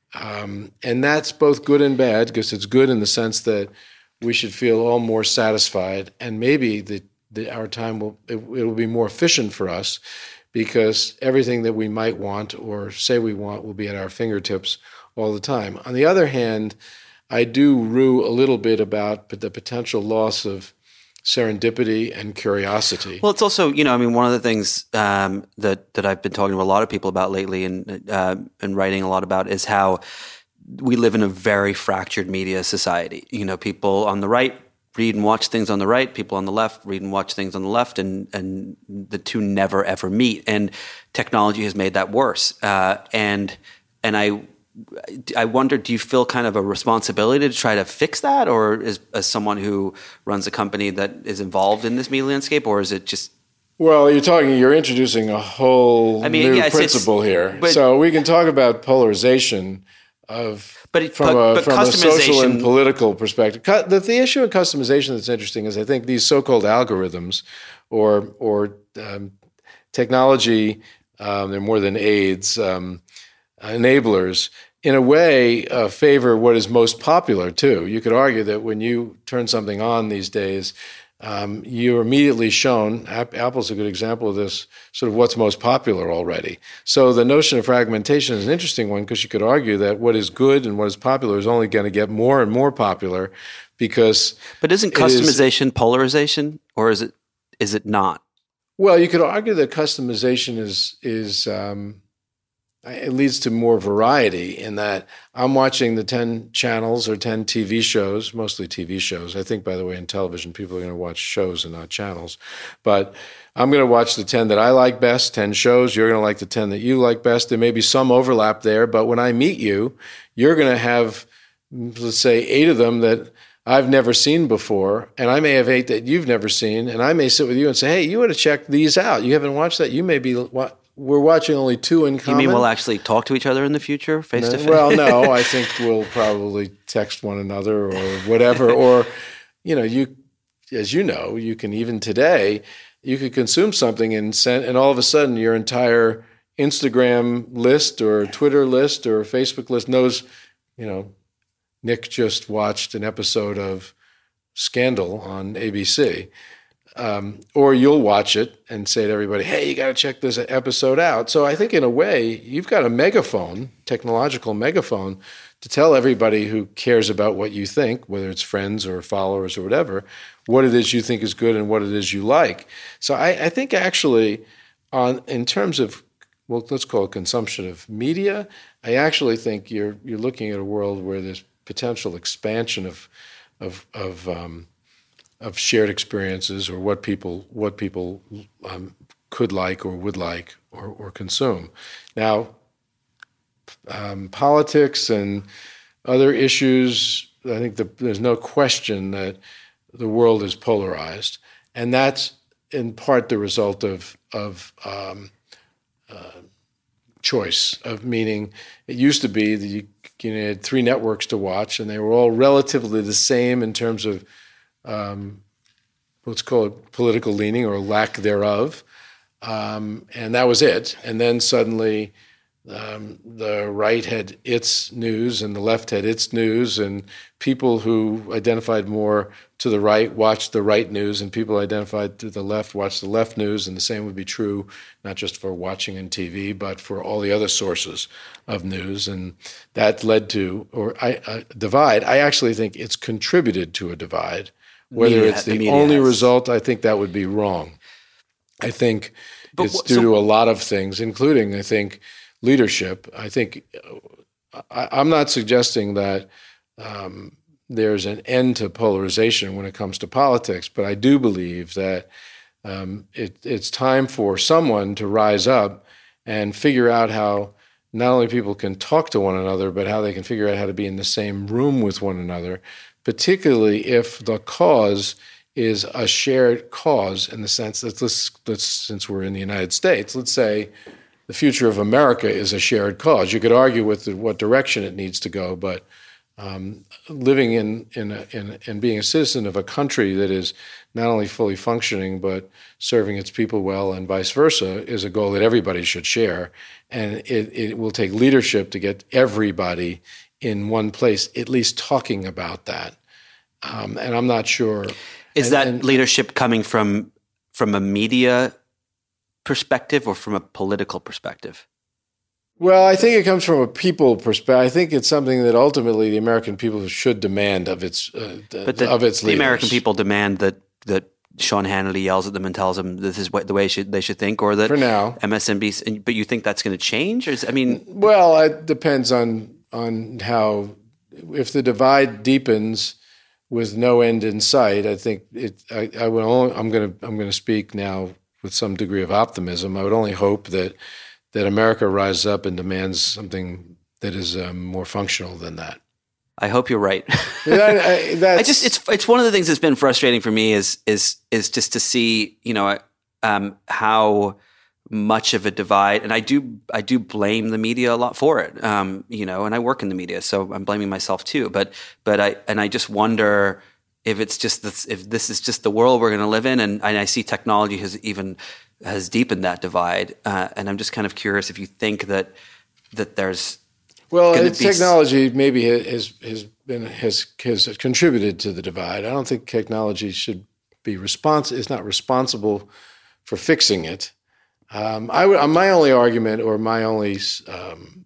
Um, and that's both good and bad, because it's good in the sense that we should feel all more satisfied, and maybe the, the our time will it, it will be more efficient for us, because everything that we might want or say we want will be at our fingertips all the time. On the other hand, I do rue a little bit about the potential loss of serendipity and curiosity. Well, it's also, you know, I mean, one of the things um, that that I've been talking to a lot of people about lately, and uh, and writing a lot about, is how we live in a very fractured media society. You know, people on the right read and watch things on the right, people on the left read and watch things on the left, and and the two never ever meet. And technology has made that worse. Uh, and and I. I wonder, do you feel kind of a responsibility to try to fix that, or is, as someone who runs a company that is involved in this media landscape, or is it just? Well, you're talking, you're introducing a whole I mean, new yes, principle here. But, so we can talk about polarization of but it, from, but, a, but from a social and political perspective. The, the issue of customization that's interesting is, I think, these so-called algorithms or or um, technology, um, they're more than aids, um, enablers, in a way, uh, favor what is most popular, too. You could argue that when you turn something on these days, um, you're immediately shown, Apple's a good example of this, sort of what's most popular already. So the notion of fragmentation is an interesting one, because you could argue that what is good and what is popular is only going to get more and more popular, because... But isn't customization is, polarization, or is it is it not? Well, you could argue that customization is is... Um, it leads to more variety, in that I'm watching the ten channels or ten T V shows, mostly T V shows. I think, by the way, in television, people are going to watch shows and not channels. But I'm going to watch the ten that I like best, ten shows. You're going to like the ten that you like best. There may be some overlap there, but when I meet you, you're going to have, let's say, eight of them that I've never seen before, and I may have eight that you've never seen, and I may sit with you and say, hey, you ought to check these out. You haven't watched that? You may be... What, we're watching only two in common. You mean we'll actually talk to each other in the future, face no, to face? Well, no, I think we'll probably text one another or whatever. Or, you know, you, as you know, you can even today, you could consume something and send, and all of a sudden your entire Instagram list or Twitter list or Facebook list knows you know, Nick just watched an episode of Scandal on A B C. Um, or you'll watch it and say to everybody, hey, you got to check this episode out. So I think in a way, you've got a megaphone, technological megaphone, to tell everybody who cares about what you think, whether it's friends or followers or whatever, what it is you think is good and what it is you like. So I, I think actually, on in terms of, well, let's call it consumption of media, I actually think you're you're looking at a world where there's potential expansion of of of um, of shared experiences or what people what people um, could like or would like or, or consume. Now, um, politics and other issues, I think the, there's no question that the world is polarized, and that's in part the result of of um, uh, choice, of meaning it used to be that you, you had three networks to watch, and they were all relatively the same in terms of Um, let's call it political leaning or lack thereof, um, and that was it. And then suddenly um, the right had its news and the left had its news, and people who identified more to the right watched the right news, and people identified to the left watched the left news, and the same would be true not just for watching on T V, but for all the other sources of news. And that led to or I, a divide. I actually think it's contributed to a divide. Whether Media, it's the, the only has. result, I think that would be wrong. I think but it's due so, to a lot of things, including, I think, leadership. I think I, I'm not suggesting that um, there's an end to polarization when it comes to politics, but I do believe that um, it, it's time for someone to rise up and figure out how not only people can talk to one another, but how they can figure out how to be in the same room with one another, particularly if the cause is a shared cause in the sense that, let's, let's, since we're in the United States, let's say the future of America is a shared cause. You could argue with the, what direction it needs to go, but um, living in in, a, in in being a citizen of a country that is not only fully functioning but serving its people well and vice versa is a goal that everybody should share. And it, it will take leadership to get everybody in one place, at least talking about that. Um, and I'm not sure. Is and, that and, leadership coming from from a media perspective or from a political perspective? Well, I think it comes from a people perspective. I think it's something that ultimately the American people should demand of its uh, but the, of its the leaders. American people demand that that Sean Hannity yells at them and tells them this is what the way should, they should think, or that for now M S N B C. But you think that's going to change? Or is, I mean, well, it depends on on how. If the divide deepens with no end in sight, I think it. I, I would only. I'm going to. I'm going to speak now with some degree of optimism. I would only hope that that America rises up and demands something that is um, more functional than that. I hope you're right. that, I, that's, I just it's it's one of the things that's been frustrating for me is is is just to see, you know, um, how much of a divide, and I do I do blame the media a lot for it. Um, you know, and I work in the media, so I'm blaming myself too. But but I and I just wonder if it's just this, if this is just the world we're going to live in, and, and I see technology has even has deepened that divide, uh, and I'm just kind of curious if you think that that there's well, it's technology maybe has has been has has contributed to the divide. I don't think technology should be respons- is not responsible for fixing it. Um, I would, my only argument or my only um,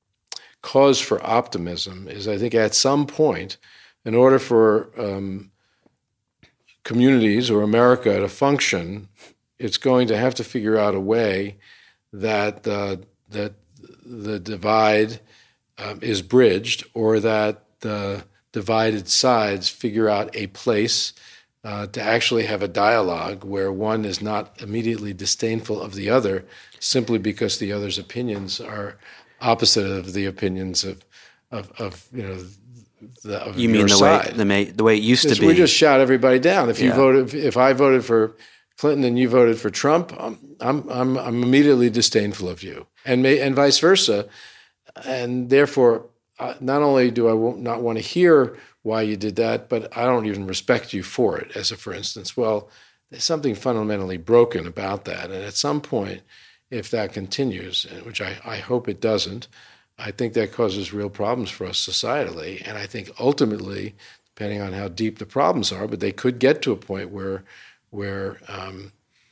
cause for optimism is I think at some point, in order for um, communities or America to function, it's going to have to figure out a way that uh, that the divide um, is bridged, or that the divided sides figure out a place Uh, to actually have a dialogue where one is not immediately disdainful of the other simply because the other's opinions are opposite of the opinions of, of, of you know, the, of you your mean the side. way the, may, the way it used to be. We just shout everybody down. If you Yeah. voted, if I voted for Clinton and you voted for Trump, I'm I'm I'm, I'm immediately disdainful of you, and may, and vice versa, and therefore, uh, not only do I not want to hear why you did that, but I don't even respect you for it. As a for instance, well, there's something fundamentally broken about that. And at some point, if that continues, which I, I hope it doesn't, I think that causes real problems for us societally. And I think ultimately, depending on how deep the problems are, but they could get to a point where where um,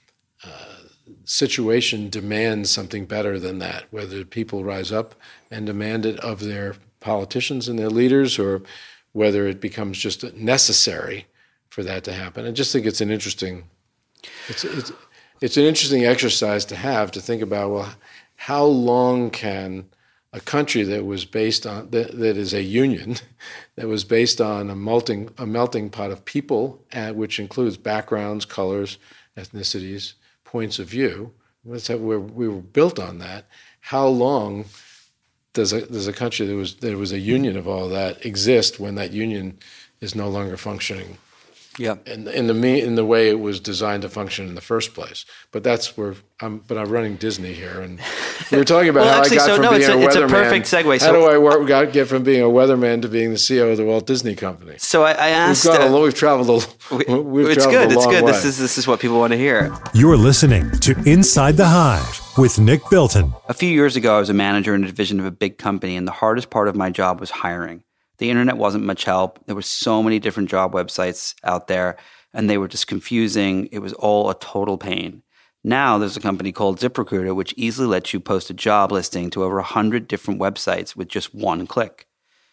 uh, situation demands something better than that, whether people rise up and demand it of their politicians and their leaders, or whether it becomes just necessary for that to happen. I just think it's an interesting, it's it's it's an interesting exercise to have, to think about, well, how long can a country that was based on that, that is a union, that was based on a melting a melting pot of people, uh, which includes backgrounds, colors, ethnicities, points of view. Let's have, we we were built on that. How long does a does a country that was that was a union of all that exist when that union is no longer functioning? Yeah, in, in the me in the way it was designed to function in the first place. But that's where I'm. But I'm running Disney here, and we were talking about well, how actually, I got so, from no, being it's a, a it's weatherman. a perfect segue. How So, do I work, got, get from being a weatherman to being the C E O of the Walt Disney Company? So I, I asked. We've, got uh, a, we've traveled. A, we, we've it's traveled good. a It's long good. way. This is this is what people want to hear. You're listening to Inside the Hive with Nick Bilton. A few years ago, I was a manager in a division of a big company, and the hardest part of my job was hiring. The internet wasn't much help. There were so many different job websites out there, and they were just confusing. It was all a total pain. Now there's a company called ZipRecruiter, which easily lets you post a job listing to over one hundred different websites with just one click.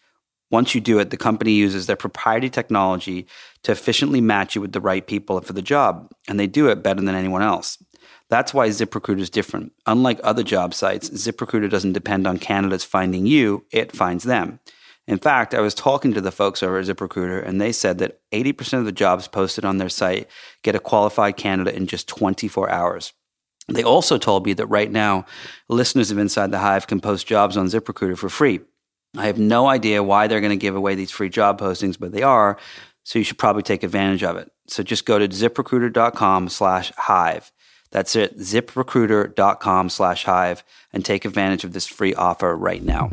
Once you do it, the company uses their proprietary technology to efficiently match you with the right people for the job, and they do it better than anyone else. That's why ZipRecruiter is different. Unlike other job sites, ZipRecruiter doesn't depend on candidates finding you, it finds them. In fact, I was talking to the folks over at ZipRecruiter, and they said that eighty percent of the jobs posted on their site get a qualified candidate in just twenty-four hours. They also told me that right now, listeners of Inside the Hive can post jobs on ZipRecruiter for free. I have no idea why they're going to give away these free job postings, but they are, so you should probably take advantage of it. So just go to ZipRecruiter.com slash Hive. That's it, ZipRecruiter.com slash Hive, and take advantage of this free offer right now.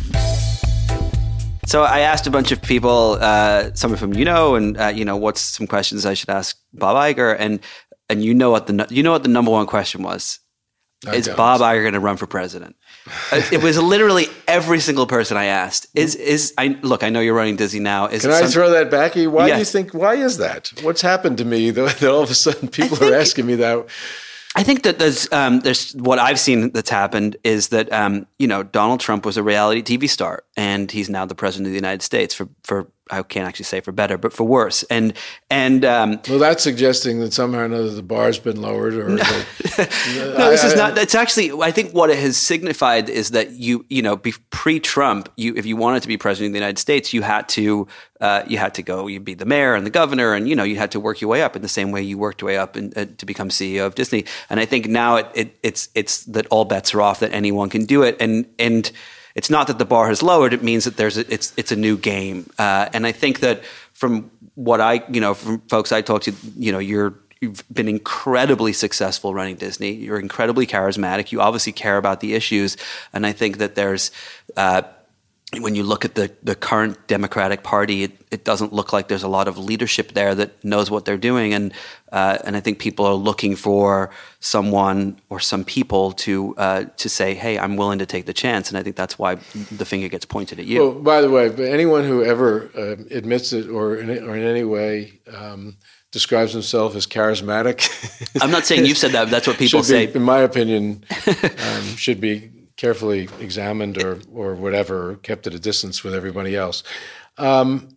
So I asked a bunch of people, uh, some of whom you know, and uh, you know, what's some questions I should ask Bob Iger, and and you know what the you know what the number one question was: I is don't. Bob Iger going to run for president? It was literally every single person I asked. Is is I look? I know you're running Disney now. Is Can it I some, throw that back at you? Why Yes. do you think? Why is that? What's happened to me that all of a sudden people think- are asking me that? I think that there's um, there's what I've seen that's happened is that um, you know, Donald Trump was a reality T V star, and he's now the president of the United States for for I can't actually say for better, but for worse. And and um, Well, that's suggesting that somehow or another the bar's been lowered, or that, no, this I- is I- not. It's actually. I think what it has signified is that you, you know, be, pre-Trump, you, if you wanted to be president of the United States, you had to, uh, you had to go. You'd be the mayor and the governor, and you know, you had to work your way up in the same way you worked your way up in, uh, to become C E O of Disney. And I think now it, it, it's it's that all bets are off, that anyone can do it, and and. It's not that the bar has lowered. It means that there's a, it's it's a new game, uh, and I think that from what I you know from folks I talked to, you know, you're you've been incredibly successful running Disney. You're incredibly charismatic. You obviously care about the issues, and I think that there's. Uh, When you look at the, the current Democratic Party, it, it doesn't look like there's a lot of leadership there that knows what they're doing, and uh, and I think people are looking for someone or some people to uh, to say, "Hey, I'm willing to take the chance," and I think that's why the finger gets pointed at you. Well, by the way, but anyone who ever uh, admits it or in, or in any way um, describes himself as charismatic, I'm not saying you've said that, but that's what people should be, say. in my opinion, um, should be carefully examined or or whatever, kept at a distance with everybody else. Um,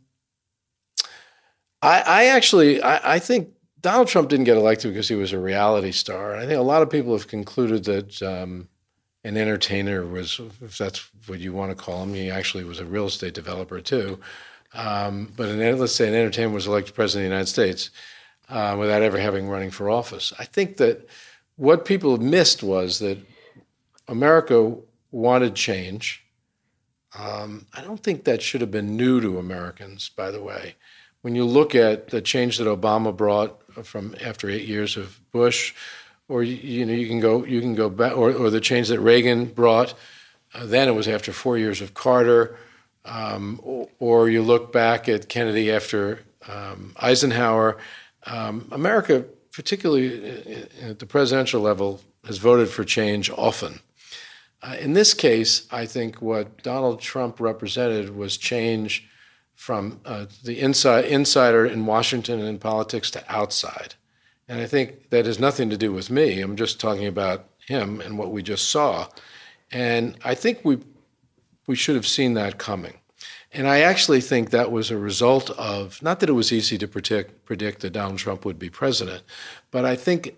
I, I actually, I, I think Donald Trump didn't get elected because he was a reality star. I think a lot of people have concluded that um, an entertainer was, if that's what you want to call him, he actually was a real estate developer too. Um, but an, let's say an entertainer was elected president of the United States uh, without ever having running for office. I think that what people missed was that America wanted change. Um, I don't think that should have been new to Americans, by the way. When you look at the change that Obama brought from after eight years of Bush, or you, you know, you can go, you can go back, or, or the change that Reagan brought. Uh, then it was after four years of Carter, um, or, or you look back at Kennedy after um, Eisenhower. Um, America, particularly at the presidential level, has voted for change often. Uh, in this case, I think what Donald Trump represented was change from uh, the inside insider in Washington and in politics to outside. And I think that has nothing to do with me. I'm just talking about him and what we just saw. And I think we we should have seen that coming. And I actually think that was a result of, not that it was easy to predict, predict that Donald Trump would be president, but I think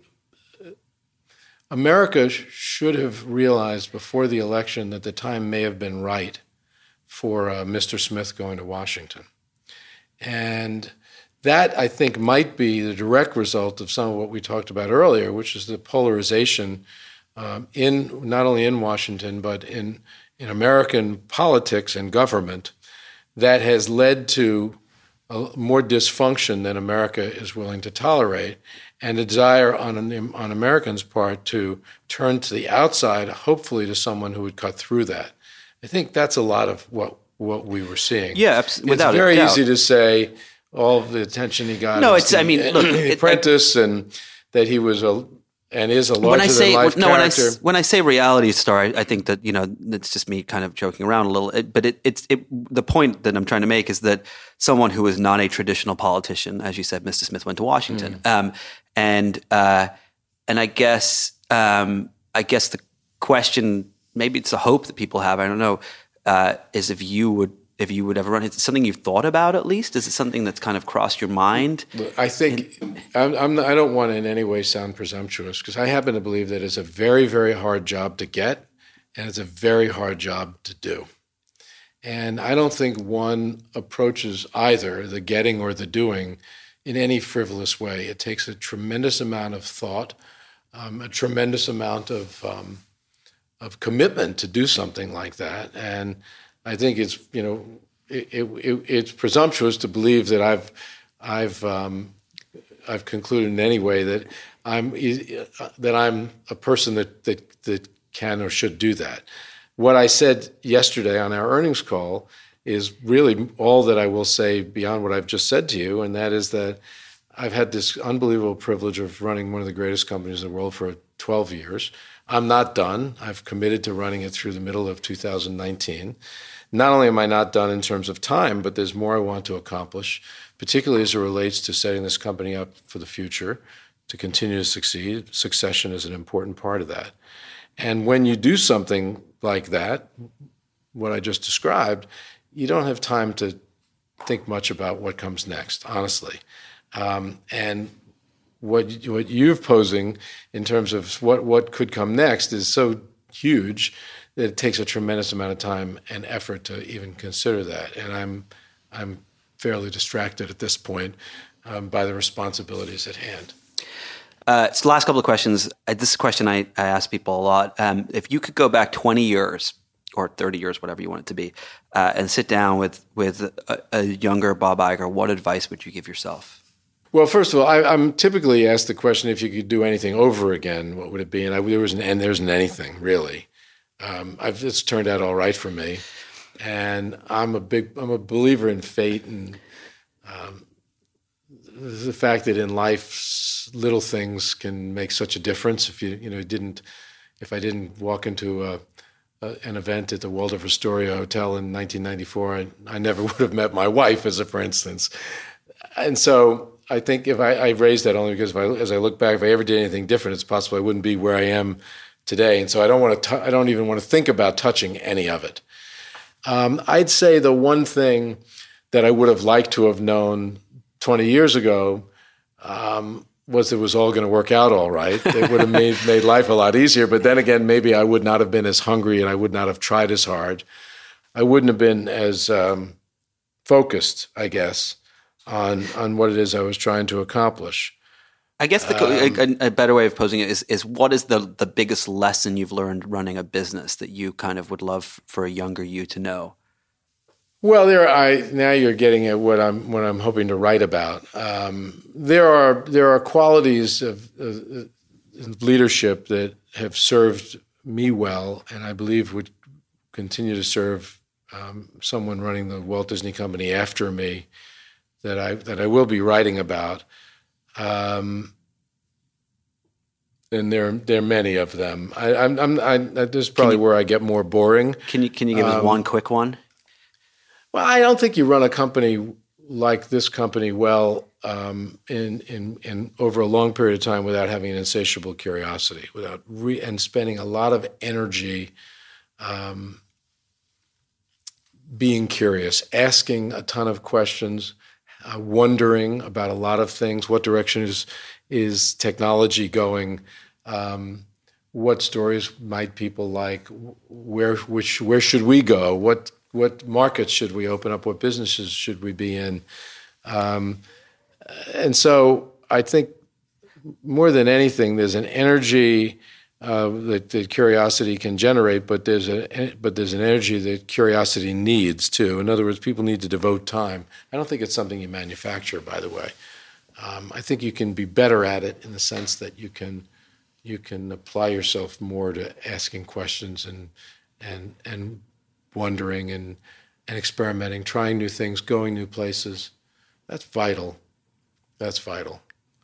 America should have realized before the election that the time may have been right for uh, Mister Smith going to Washington. And that, I think, might be the direct result of some of what we talked about earlier, which is the polarization um, in not only in Washington, but in, in American politics and government that has led to a, more dysfunction than America is willing to tolerate, and a desire on, an, on Americans' part to turn to the outside, hopefully to someone who would cut through that. I think that's a lot of what, what we were seeing. Yeah, without It's very doubt. easy to say all of the attention he got. No, as it's, the, I mean, look, the it- Apprentice, and that he was a and is a when I say larger-than-life no, when I, character. s- when I say reality star, I, I think that, you know, it's just me kind of joking around a little. It, but it, it's it, the point that I'm trying to make is that someone who is not a traditional politician, as you said, Mister Smith went to Washington, Mm. um, and uh, and I guess um, I guess the question, maybe it's a hope that people have, I don't know, uh, is if you would if you would ever run. Is it something you've thought about at least? Is it something that's kind of crossed your mind? I think I'm, I'm not, I don't want to in any way sound presumptuous, because I happen to believe that it's a very, very hard job to get, and it's a very hard job to do. And I don't think one approaches either the getting or the doing in any frivolous way. It takes a tremendous amount of thought, um, a tremendous amount of um, of commitment to do something like that. And I think it's, you know, it, it, it's presumptuous to believe that I've I've um, I've concluded in any way that I'm that I'm a person that that that can or should do that. What I said yesterday on our earnings call is really all that I will say beyond what I've just said to you, and that is that I've had this unbelievable privilege of running one of the greatest companies in the world for twelve years. I'm not done. I've committed to running it through the middle of two thousand nineteen. Not only am I not done in terms of time, but there's more I want to accomplish, particularly as it relates to setting this company up for the future, to continue to succeed. Succession is an important part of that. And when you do something like that, what I just described, you don't have time to think much about what comes next, honestly. Um, and what what you're posing in terms of what, what could come next is so huge that it takes a tremendous amount of time and effort to even consider that. And I'm I'm fairly distracted at this point um, by the responsibilities at hand. Uh, so the last couple of questions. Uh, this is a question I, I ask people a lot. Um, if you could go back twenty years or thirty years, whatever you want it to be, uh, and sit down with with a, a younger Bob Iger, what advice would you give yourself? Well, first of all, I, I'm typically asked the question, if you could do anything over again, what would it be? And I, there was an, and there isn't anything really. Um, I've, it's turned out all right for me, and I'm a big I'm a believer in fate and um, the fact that in life little things can make such a difference. If you you know didn't if I didn't walk into a, a, an event at the Waldorf Astoria Hotel in nineteen ninety-four, I, I never would have met my wife, as a for instance. And so I think if I, I raised that only because if I, as I look back, if I ever did anything different, it's possible I wouldn't be where I am today. And so I don't want to. T- I don't even want to think about touching any of it. Um, I'd say the one thing that I would have liked to have known twenty years ago um, was it was all going to work out all right. It would have made made life a lot easier. But then again, maybe I would not have been as hungry, and I would not have tried as hard. I wouldn't have been as um, focused, I guess, on on what it is I was trying to accomplish. I guess the, um, a, a better way of posing it is, is what is the, the biggest lesson you've learned running a business that you kind of would love for a younger you to know? Well, there I now you're getting at what I'm what I'm hoping to write about. Um, there are there are qualities of, of, of leadership that have served me well, and I believe would continue to serve um, someone running the Walt Disney Company after me, that I that I will be writing about. Um, and there there are many of them. I, I'm, I'm I, this is probably you, where I get more boring. Can you can you give um, us one quick one? Well, I don't think you run a company like this company well um, in in in over a long period of time without having an insatiable curiosity, without re, and spending a lot of energy um, being curious, asking a ton of questions, uh, wondering about a lot of things. What direction is is technology going? Um, what stories might people like? Where which where should we go? What what markets should we open up? What businesses should we be in? Um, and so I think more than anything, there's an energy uh, that, that curiosity can generate, but there's a but there's an energy that curiosity needs too. In other words, people need to devote time. I don't think it's something you manufacture, by the way. Um, I think you can be better at it in the sense that you can you can apply yourself more to asking questions and and and wondering and and experimenting, trying new things, going new places. That's vital. That's vital.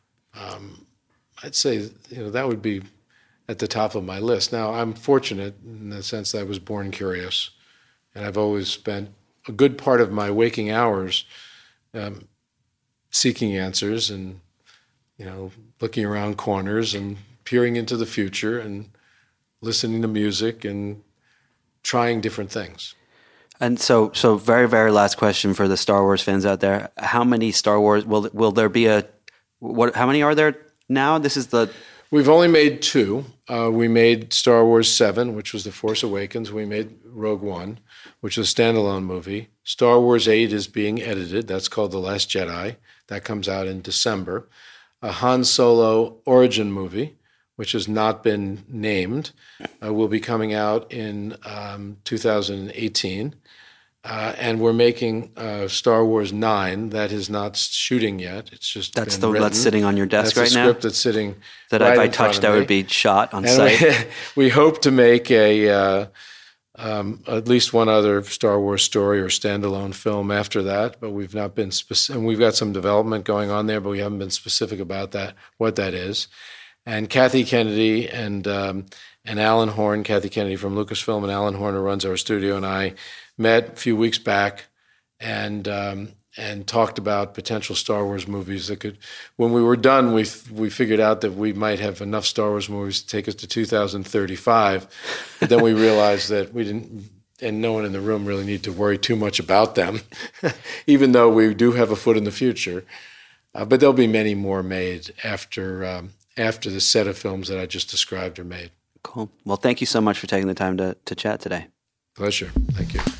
Um, I'd say you know that would be at the top of my list. Now I'm fortunate in the sense that I was born curious, and I've always spent a good part of my waking hours um, seeking answers and, you know, looking around corners and peering into the future and listening to music and trying different things. And so, so very, very last question for the Star Wars fans out there: how many Star Wars will will there be? A what? How many are there now? This is the. We've only made two. Uh, we made Star Wars seven, which was The Force Awakens. We made Rogue One, which was a standalone movie. Star Wars eight is being edited. That's called The Last Jedi. That comes out in December. A Han Solo origin movie, which has not been named, uh, will be coming out in um, two thousand eighteen. Uh, and we're making uh, Star Wars nine. That is not shooting yet. It's just that's been the written. That's sitting on your desk that's right now. That's the script that's sitting that right if I in touched, that me. would be shot on and site. We, we hope to make a uh, um, at least one other Star Wars story or standalone film after that, but we've not been specific. And we've got some development going on there, but we haven't been specific about that, what that is. And Kathy Kennedy and um, and Alan Horn, Kathy Kennedy from Lucasfilm, and Alan Horn, who runs our studio, and I met a few weeks back and um, and talked about potential Star Wars movies that could. When we were done, we we figured out that we might have enough Star Wars movies to take us to two thousand thirty-five. But then we realized that we didn't, and no one in the room really need to worry too much about them, even though we do have a foot in the future. Uh, but there'll be many more made after um, after the set of films that I just described are made. Cool. Well, thank you so much for taking the time to to chat today. Pleasure. Thank you.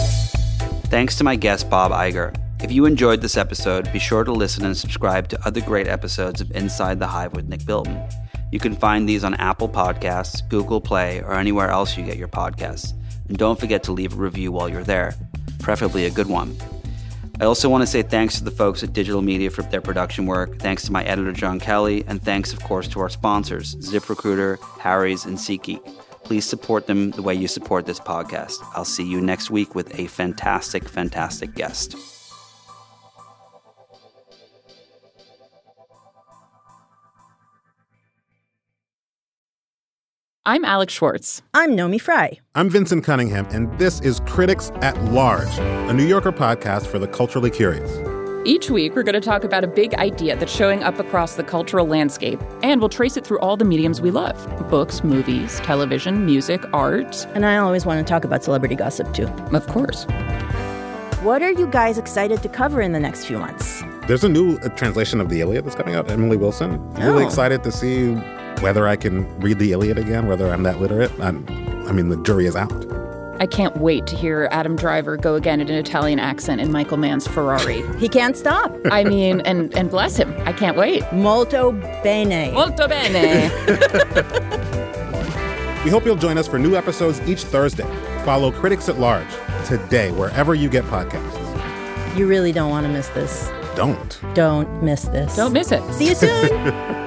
Thanks to my guest, Bob Iger. If you enjoyed this episode, be sure to listen and subscribe to other great episodes of Inside the Hive with Nick Bilton. You can find these on Apple Podcasts, Google Play, or anywhere else you get your podcasts. And don't forget to leave a review while you're there, preferably a good one. I also want to say thanks to the folks at Digital Media for their production work, thanks to my editor, John Kelly, and thanks, of course, to our sponsors, ZipRecruiter, Harry's, and SeatGeek. Please support them the way you support this podcast. I'll see you next week with a fantastic, fantastic guest. I'm Alex Schwartz. I'm Nomi Fry. I'm Vincent Cunningham, and this is Critics at Large, a New Yorker podcast for the culturally curious. Each week, we're going to talk about a big idea that's showing up across the cultural landscape, and we'll trace it through all the mediums we love: books, movies, television, music, art. And I always want to talk about celebrity gossip, too. Of course. What are you guys excited to cover in the next few months? There's a new uh, translation of the Iliad that's coming out, Emily Wilson. I'm really Oh. excited to see whether I can read the Iliad again, whether I'm that literate. I'm, I mean, the jury is out. I can't wait to hear Adam Driver go again in an Italian accent in Michael Mann's Ferrari. He can't stop. I mean, and, and bless him. I can't wait. Molto bene. Molto bene. We hope you'll join us for new episodes each Thursday. Follow Critics at Large today, wherever you get podcasts. You really don't want to miss this. Don't. Don't miss this. Don't miss it. See you soon.